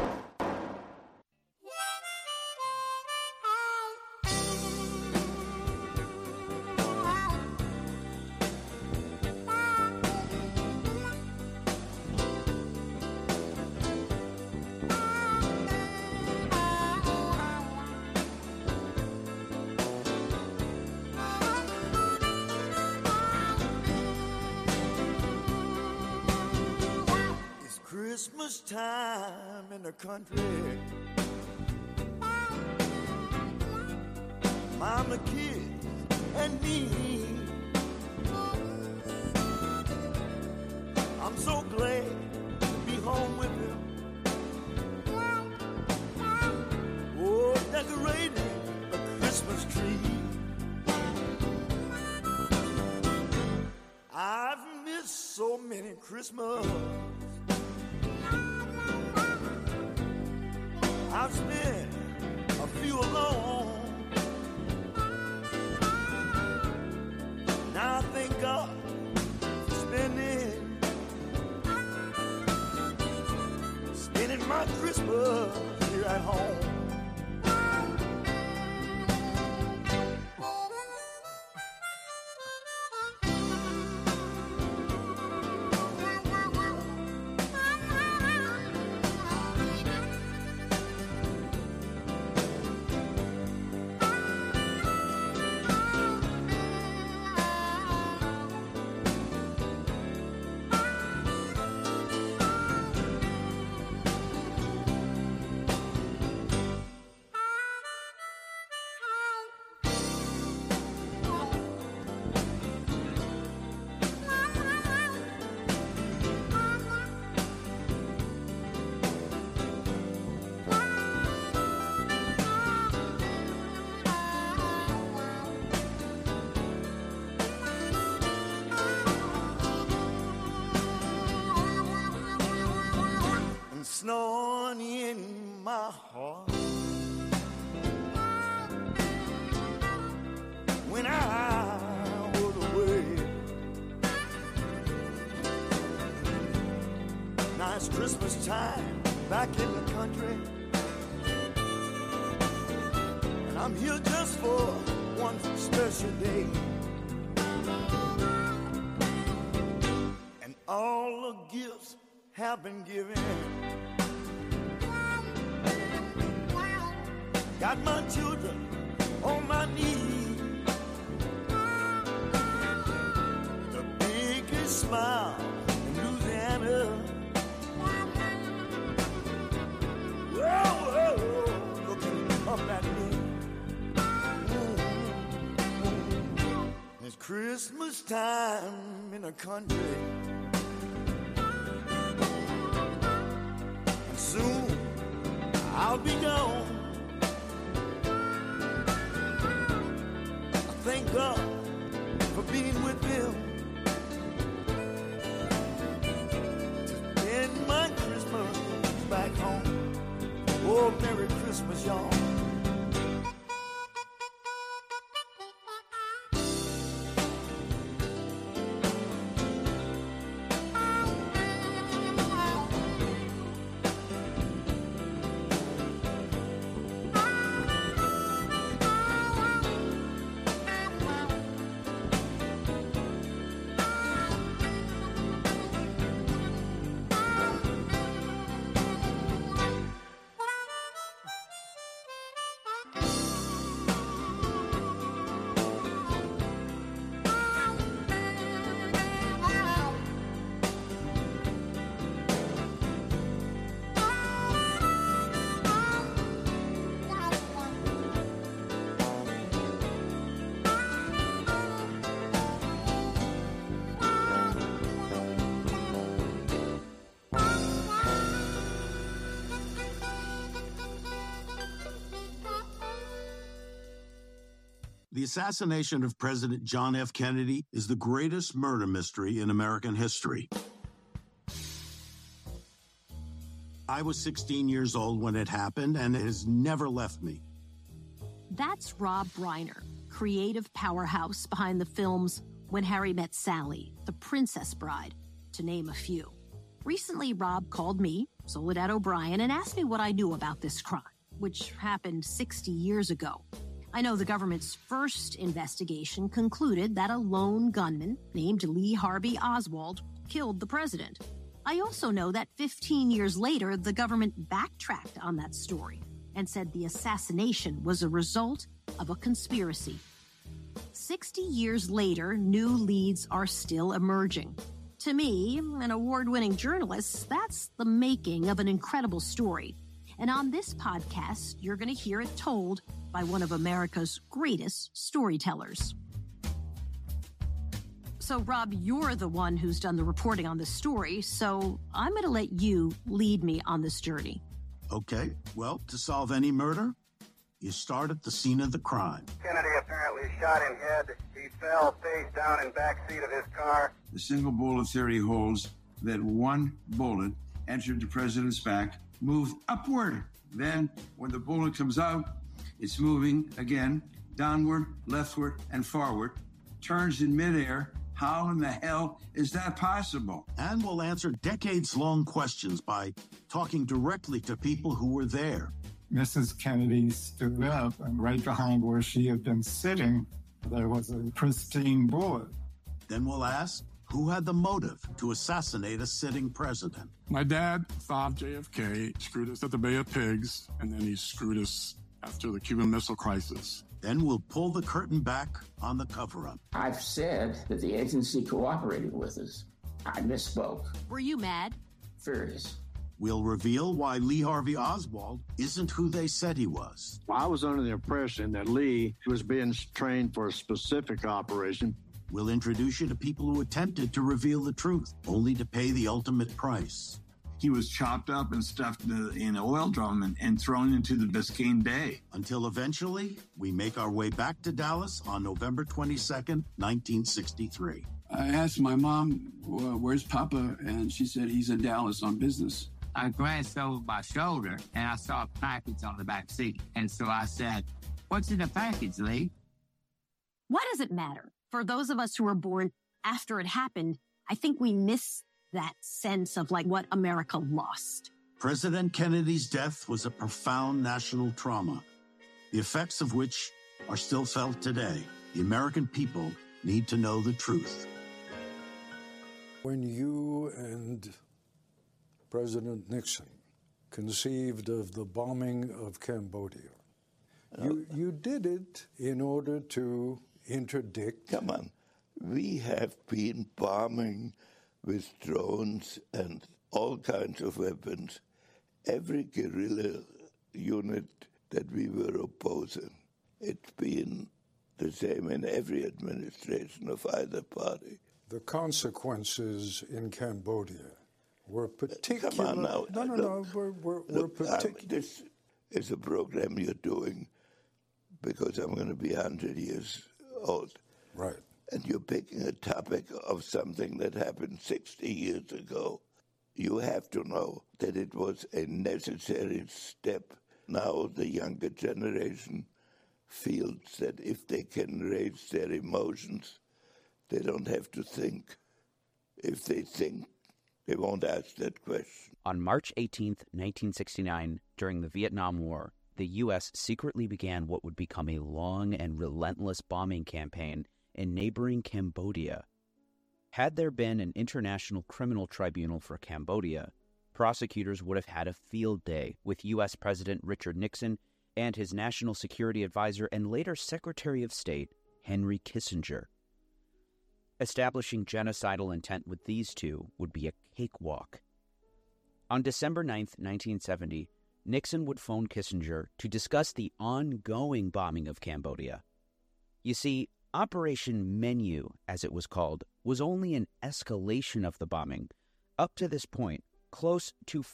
Christmas time in the country. Mama, kids, and me. I'm so glad to be home with him. Oh, decorating a Christmas tree. I've missed so many Christmas. I've spent a few alone. Now I thank God for spending my Christmas here at home. Christmas time back in the country, and I'm here just for one special day. And all the gifts have been given. Got my children on my knees. The biggest smile in Louisiana. Whoa, looking up at me. It's Christmas time in the country, and soon I'll be gone. I thank God for being with them to spend my Christmas back home. Oh, Merry Christmas, y'all. The assassination of President John F. Kennedy is the greatest murder mystery in American history. I was 16 years old when it happened, and it has never left me. That's Rob Reiner, creative powerhouse behind the films When Harry Met Sally, The Princess Bride, to name a few. Recently, Rob called me, Soledad O'Brien, and asked me what I knew about this crime, which happened 60 years ago. I know the government's first investigation concluded that a lone gunman named Lee Harvey Oswald killed the president. I also know that 15 years later, the government backtracked on that story and said the assassination was a result of a conspiracy. 60 years later, new leads are still emerging. To me, an award-winning journalist, that's the making of an incredible story. And on this podcast, you're going to hear it told by one of America's greatest storytellers. So, Rob, you're the one who's done the reporting on this story, so I'm going to let you lead me on this journey. Okay, well, to solve any murder, you start at the scene of the crime. Kennedy apparently shot him head. He fell face down in back seat of his car. The single bullet theory holds that one bullet entered the president's back, moved upward. Then, when the bullet comes out, it's moving again, downward, leftward, and forward, turns in midair. How in the hell is that possible? And we'll answer decades-long questions by talking directly to people who were there. Mrs. Kennedy stood up, and right behind where she had been sitting, there was a pristine bullet. Then we'll ask, who had the motive to assassinate a sitting president? My dad thought JFK screwed us at the Bay of Pigs, and then he screwed us after the Cuban Missile Crisis. Then we'll pull the curtain back on the cover-up. I've said that the agency cooperated with us. I misspoke. Were you mad? Furious. We'll reveal why Lee Harvey Oswald isn't who they said he was. Well, I was under the impression that Lee was being trained for a specific operation. We'll introduce you to people who attempted to reveal the truth, only to pay the ultimate price. He was chopped up and stuffed in an oil drum and thrown into the Biscayne Bay. Until eventually, we make our way back to Dallas on November 22nd, 1963. I asked my mom, where's Papa? And she said, he's in Dallas on business. I glanced over my shoulder, and I saw a package on the back seat. And so I said, what's in the package, Lee? Why does it matter? For those of us who were born after it happened, I think we miss that sense of like what America lost. President Kennedy's death was a profound national trauma, the effects of which are still felt today. The American people need to know the truth. When you and President Nixon conceived of the bombing of Cambodia, you did it in order to interdict. Come on. We have been bombing with drones and all kinds of weapons every guerrilla unit that we were opposing. It's been the same in every administration of either party. The consequences in Cambodia were particular. Come on now. No. We're particular. This is a program you're doing because I'm going to be 100 years old. Right. And you're picking a topic of something that happened 60 years ago. You have to know that it was a necessary step. Now the younger generation feels that if they can raise their emotions, they don't have to think. If they think, they won't ask that question. On March 18th, 1969, during the Vietnam War, the U.S. secretly began what would become a long and relentless bombing campaign in neighboring Cambodia. Had there been an international criminal tribunal for Cambodia, prosecutors would have had a field day with U.S. President Richard Nixon and his national security advisor and later Secretary of State, Henry Kissinger. Establishing genocidal intent with these two would be a cakewalk. On December 9th, 1970, Nixon would phone Kissinger to discuss the ongoing bombing of Cambodia. You see, Operation Menu, as it was called, was only an escalation of the bombing. Up to this point, close to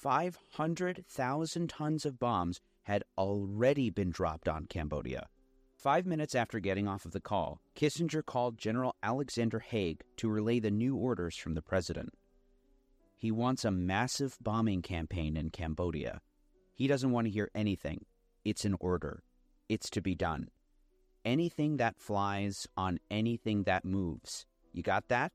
500,000 tons of bombs had already been dropped on Cambodia. 5 minutes after getting off of the call, Kissinger called General Alexander Haig to relay the new orders from the president. He wants a massive bombing campaign in Cambodia. He doesn't want to hear anything. It's an order. It's to be done. Anything that flies on anything that moves. You got that?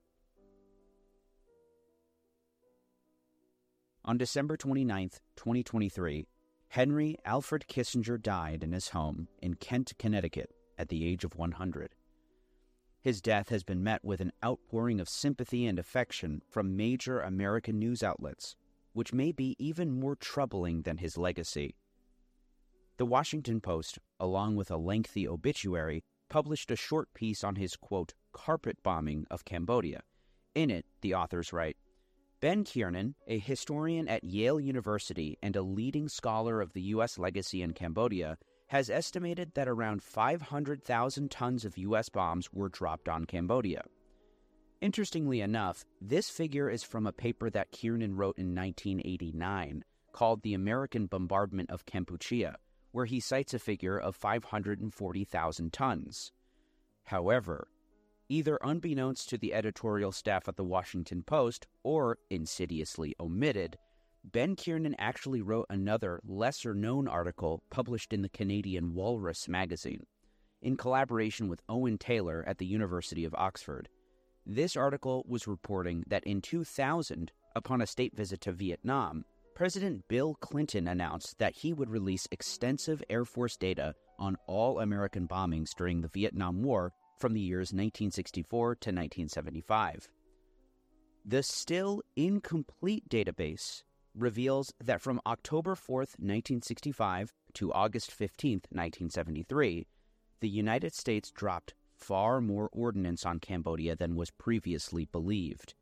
On December 29th, 2023, Henry Alfred Kissinger died in his home in Kent, Connecticut, at the age of 100. His death has been met with an outpouring of sympathy and affection from major American news outlets, which may be even more troubling than his legacy. The Washington Post, along with a lengthy obituary, published a short piece on his, quote, carpet bombing of Cambodia. In it, the authors write, Ben Kiernan, a historian at Yale University and a leading scholar of the U.S. legacy in Cambodia, has estimated that around 500,000 tons of U.S. bombs were dropped on Cambodia. Interestingly enough, this figure is from a paper that Kiernan wrote in 1989 called The American Bombardment of Kampuchea, where he cites a figure of 540,000 tons. However, either unbeknownst to the editorial staff at the Washington Post or insidiously omitted, Ben Kiernan actually wrote another lesser-known article published in the Canadian Walrus magazine, in collaboration with Owen Taylor at the University of Oxford. This article was reporting that in 2000, upon a state visit to Vietnam, President Bill Clinton announced that he would release extensive Air Force data on all American bombings during the Vietnam War from the years 1964 to 1975. The still incomplete database reveals that from October 4th, 1965 to August 15th, 1973, the United States dropped far more ordnance on Cambodia than was previously believed.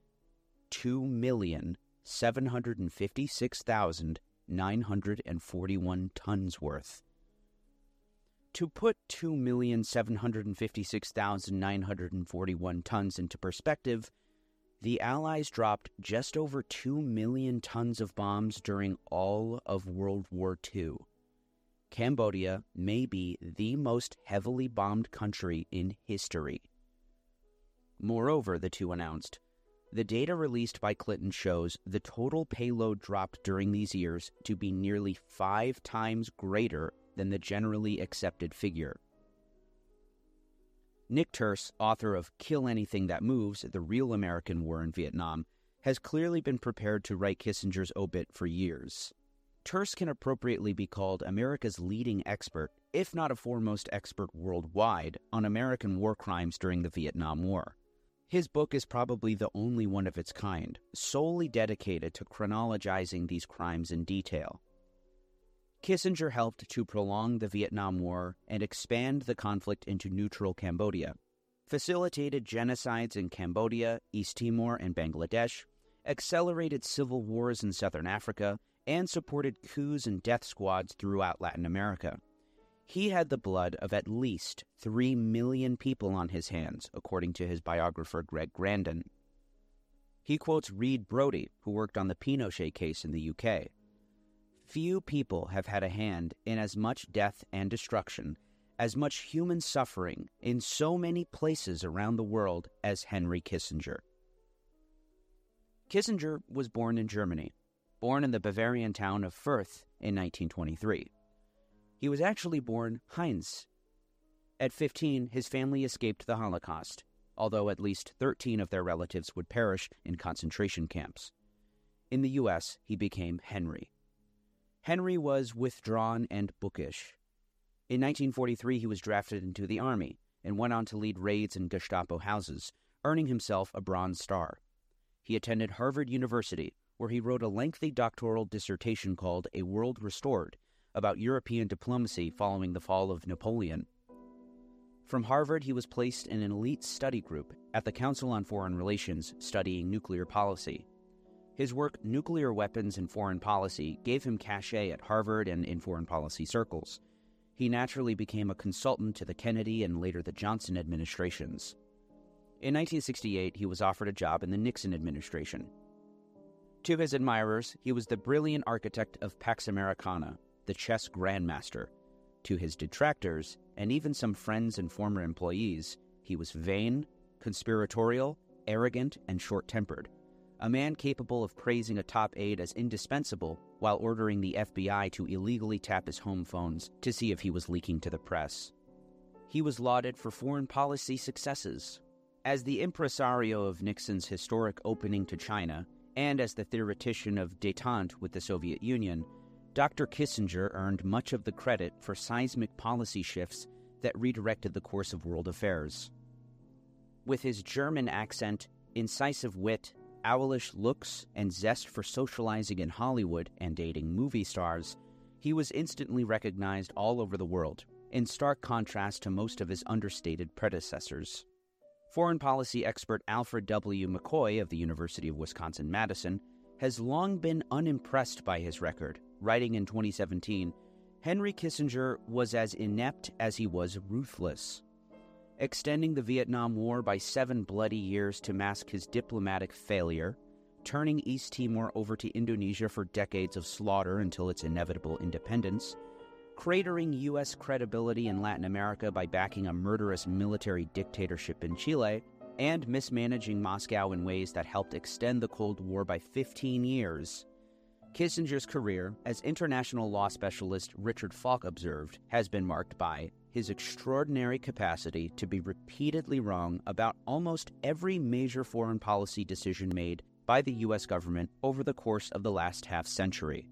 2,756,941 tons worth. To put 2,756,941 tons into perspective, the Allies dropped just over 2 million tons of bombs during all of World War II. Cambodia may be the most heavily bombed country in history. Moreover, the two announced, the data released by Clinton shows the total payload dropped during these years to be nearly 5 times greater than the generally accepted figure. Nick Turse, author of Kill Anything That Moves, The Real American War in Vietnam, has clearly been prepared to write Kissinger's obit for years. Terse can appropriately be called America's leading expert, if not a foremost expert worldwide, on American war crimes during the Vietnam War. His book is probably the only one of its kind, solely dedicated to chronologizing these crimes in detail. Kissinger helped to prolong the Vietnam War and expand the conflict into neutral Cambodia, facilitated genocides in Cambodia, East Timor, and Bangladesh, accelerated civil wars in southern Africa, and supported coups and death squads throughout Latin America. He had the blood of at least 3 million people on his hands, according to his biographer Greg Grandin. He quotes Reed Brody, who worked on the Pinochet case in the UK. Few people have had a hand in as much death and destruction, as much human suffering in so many places around the world as Henry Kissinger. Kissinger was born in Germany, born in the Bavarian town of Fürth in 1923. He was actually born Heinz. At 15, his family escaped the Holocaust, although at least 13 of their relatives would perish in concentration camps. In the U.S., he became Henry. Henry was withdrawn and bookish. In 1943, he was drafted into the Army and went on to lead raids in Gestapo houses, earning himself a Bronze Star. He attended Harvard University, where he wrote a lengthy doctoral dissertation called A World Restored, about European diplomacy following the fall of Napoleon. From Harvard, he was placed in an elite study group at the Council on Foreign Relations studying nuclear policy. His work, Nuclear Weapons and Foreign Policy, gave him cachet at Harvard and in foreign policy circles. He naturally became a consultant to the Kennedy and later the Johnson administrations. In 1968, he was offered a job in the Nixon administration. To his admirers, he was the brilliant architect of Pax Americana, the chess grandmaster. To his detractors, and even some friends and former employees, he was vain, conspiratorial, arrogant, and short-tempered, a man capable of praising a top aide as indispensable while ordering the FBI to illegally tap his home phones to see if he was leaking to the press. He was lauded for foreign policy successes. As the impresario of Nixon's historic opening to China, and as the theoretician of détente with the Soviet Union, Dr. Kissinger earned much of the credit for seismic policy shifts that redirected the course of world affairs. With his German accent, incisive wit, owlish looks, and zest for socializing in Hollywood and dating movie stars, he was instantly recognized all over the world, in stark contrast to most of his understated predecessors. Foreign policy expert Alfred W. McCoy of the University of Wisconsin-Madison has long been unimpressed by his record, writing in 2017, Henry Kissinger was as inept as he was ruthless. Extending the Vietnam War by 7 bloody years to mask his diplomatic failure, turning East Timor over to Indonesia for decades of slaughter until its inevitable independence, cratering U.S. credibility in Latin America by backing a murderous military dictatorship in Chile, and mismanaging Moscow in ways that helped extend the Cold War by 15 years. Kissinger's career, as international law specialist Richard Falk observed, has been marked by his extraordinary capacity to be repeatedly wrong about almost every major foreign policy decision made by the U.S. government over the course of the last half-century.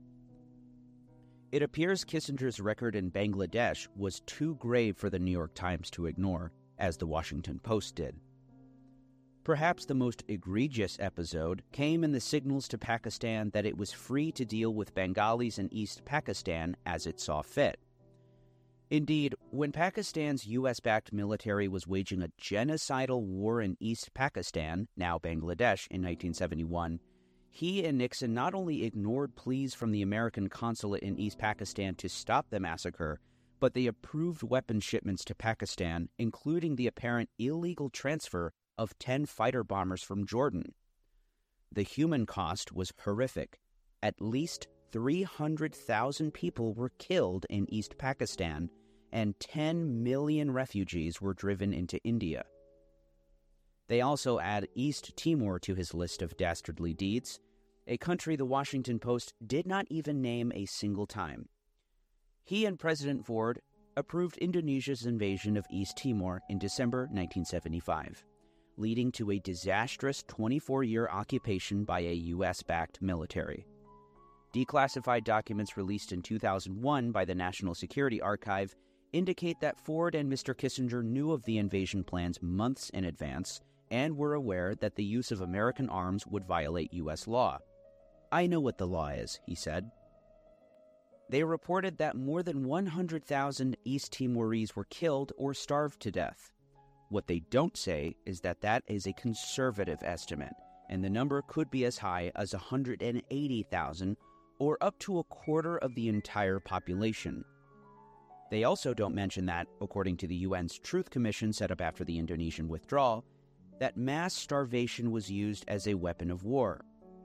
It appears Kissinger's record in Bangladesh was too grave for the New York Times to ignore, as the Washington Post did. Perhaps the most egregious episode came in the signals to Pakistan that it was free to deal with Bengalis in East Pakistan as it saw fit. Indeed, when Pakistan's U.S.-backed military was waging a genocidal war in East Pakistan, now Bangladesh, in 1971, he and Nixon not only ignored pleas from the American consulate in East Pakistan to stop the massacre, but they approved weapon shipments to Pakistan, including the apparent illegal transfer of 10 fighter bombers from Jordan. The human cost was horrific. At least 300,000 people were killed in East Pakistan, and 10 million refugees were driven into India. They also add East Timor to his list of dastardly deeds, a country the Washington Post did not even name a single time. He and President Ford approved Indonesia's invasion of East Timor in December 1975, leading to a disastrous 24-year occupation by a U.S.-backed military. Declassified documents released in 2001 by the National Security Archive indicate that Ford and Mr. Kissinger knew of the invasion plans months in advance and were aware that the use of American arms would violate U.S. law. "I know what the law is," he said. They reported that more than 100,000 East Timorese were killed or starved to death. What they don't say is that that is a conservative estimate, and the number could be as high as 180,000 or up to a quarter of the entire population. They also don't mention that, according to the UN's Truth Commission set up after the Indonesian withdrawal, that mass starvation was used as a weapon of war.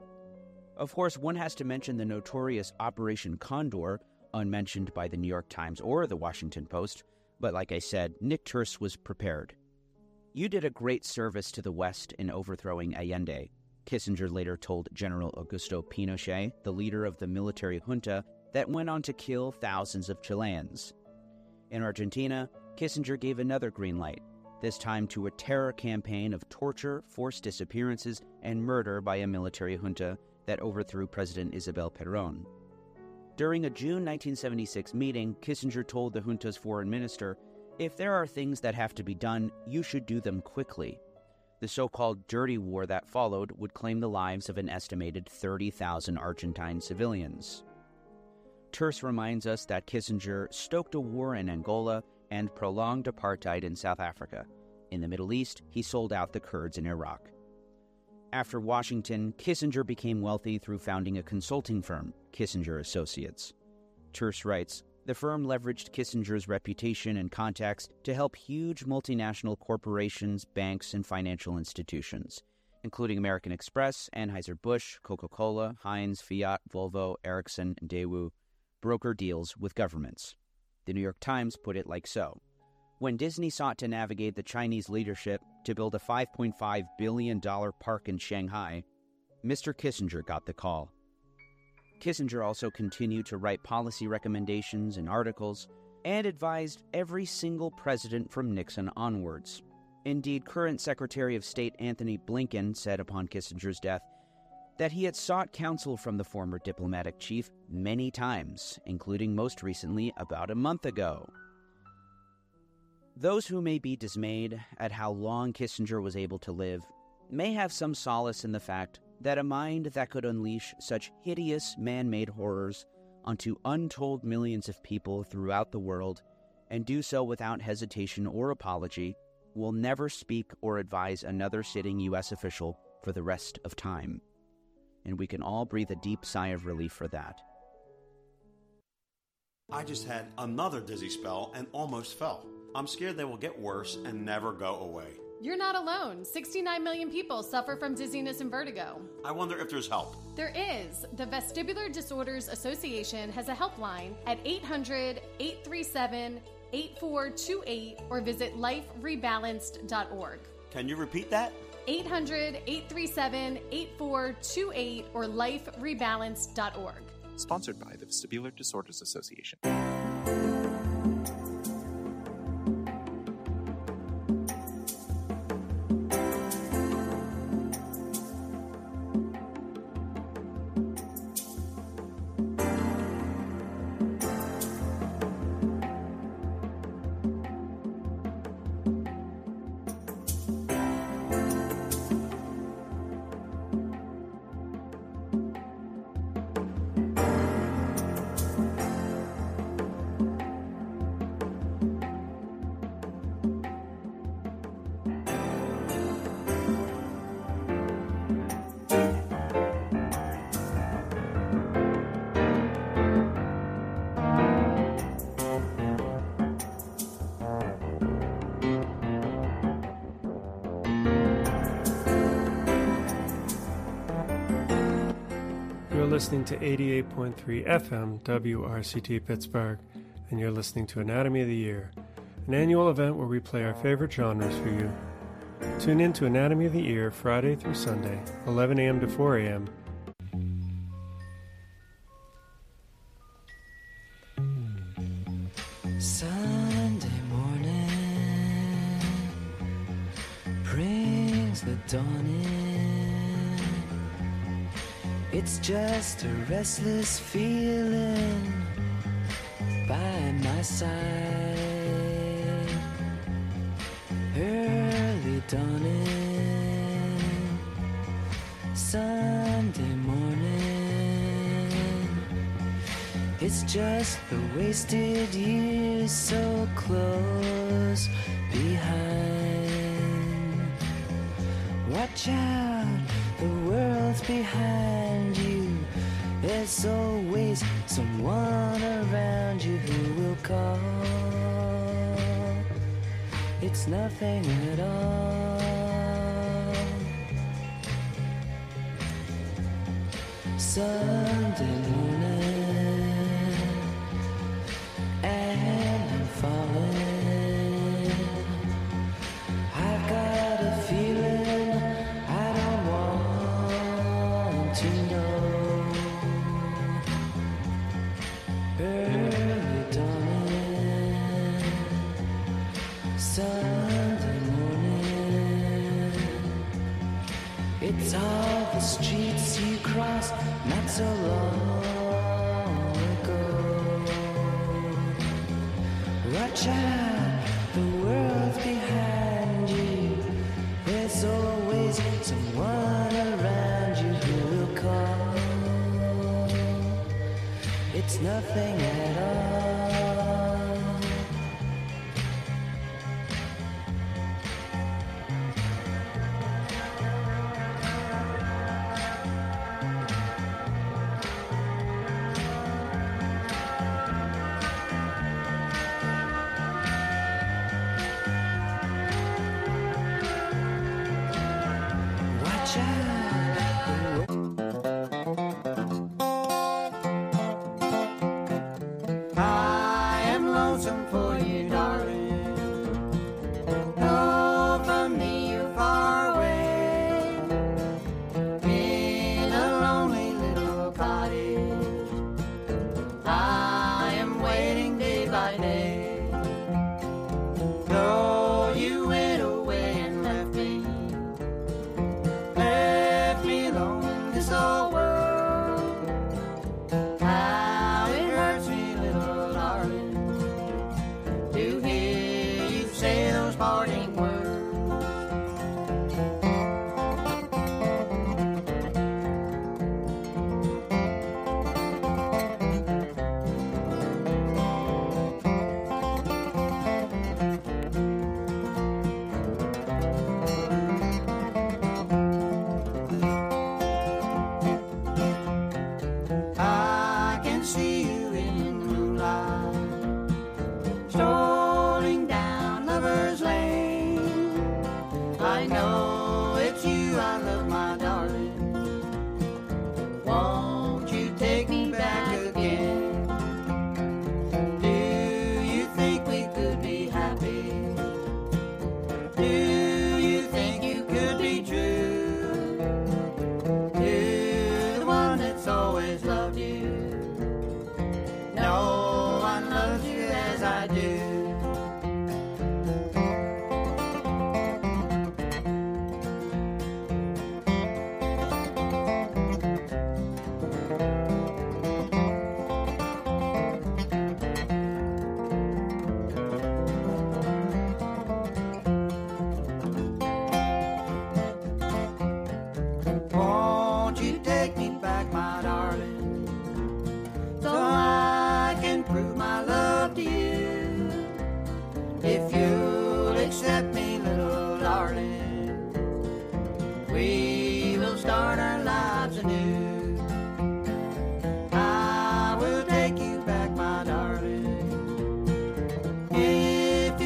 Of course, one has to mention the notorious Operation Condor, unmentioned by the New York Times or the Washington Post, but like I said, Nick Turse was prepared. "You did a great service to the West in overthrowing Allende," Kissinger later told General Augusto Pinochet, the leader of the military junta that went on to kill thousands of Chileans. In Argentina, Kissinger gave another green light, this time to a terror campaign of torture, forced disappearances, and murder by a military junta that overthrew President Isabel Perón. During a June 1976 meeting, Kissinger told the junta's foreign minister, "If there are things that have to be done, you should do them quickly." The so-called dirty war that followed would claim the lives of an estimated 30,000 Argentine civilians. Turse reminds us that Kissinger stoked a war in Angola and prolonged apartheid in South Africa. In the Middle East, he sold out the Kurds in Iraq. After Washington, Kissinger became wealthy through founding a consulting firm, Kissinger Associates. Turse writes, "The firm leveraged Kissinger's reputation and contacts to help huge multinational corporations, banks, and financial institutions, including American Express, Anheuser-Busch, Coca-Cola, Heinz, Fiat, Volvo, Ericsson, and Daewoo, broker deals with governments." The New York Times put it like so: "When Disney sought to navigate the Chinese leadership to build a $5.5 billion park in Shanghai, Mr. Kissinger got the call." Kissinger also continued to write policy recommendations and articles, and advised every single president from Nixon onwards. Indeed, current Secretary of State Anthony Blinken said upon Kissinger's death that he had sought counsel from the former diplomatic chief many times, including most recently about a month ago. Those who may be dismayed at how long Kissinger was able to live may have some solace in the fact that a mind that could unleash such hideous man-made horrors onto untold millions of people throughout the world, and do so without hesitation or apology, will never speak or advise another sitting U.S. official for the rest of time. And we can all breathe a deep sigh of relief for that. I just had another dizzy spell and almost fell. I'm scared they will get worse and never go away. You're not alone. 69 million people suffer from dizziness and vertigo. I wonder if there's help. There is. The Vestibular Disorders Association has a helpline at 800-837-8428 or visit liferebalanced.org. Can you repeat that? 800-837-8428 or liferebalanced.org. Sponsored by the Vestibular Disorders Association. Listening to 88.3 FM WRCT Pittsburgh, and you're listening to Anatomy of the Year, an annual event where we play our favorite genres for you. Tune in to Anatomy of the Year Friday through Sunday, 11 a.m. to 4 a.m. Sunday morning brings dawning. It's just a restless feeling by my side. Early dawning, Sunday morning. It's just the wasted years so close behind. Watch out, the world's behind you. There's always someone around you who will call. It's nothing at all. Sunday morning, and I'm falling. I've got a feeling I don't want to know. Early dawning, Sunday morning. It's all the streets you crossed not so long ago. Watch out, the world's behind you. There's always someone around you who will call. It's nothing at all. Watch out. I am lonesome for you, darling. No, from me you're far away, in a lonely little cottage. I am waiting day by day. Though you went away and left me alone in this old world. How it hurts me, little darling, to hear you say those parting words. I can see you in the moonlight, strolling down Lover's Lane. I know it's you I love, my darling. Won't you take me back again? Do you think we could be happy? Do you think you could be true to the one that's always loved you? No one loves you as I do. Won't you take me back, my darling, so I can prove my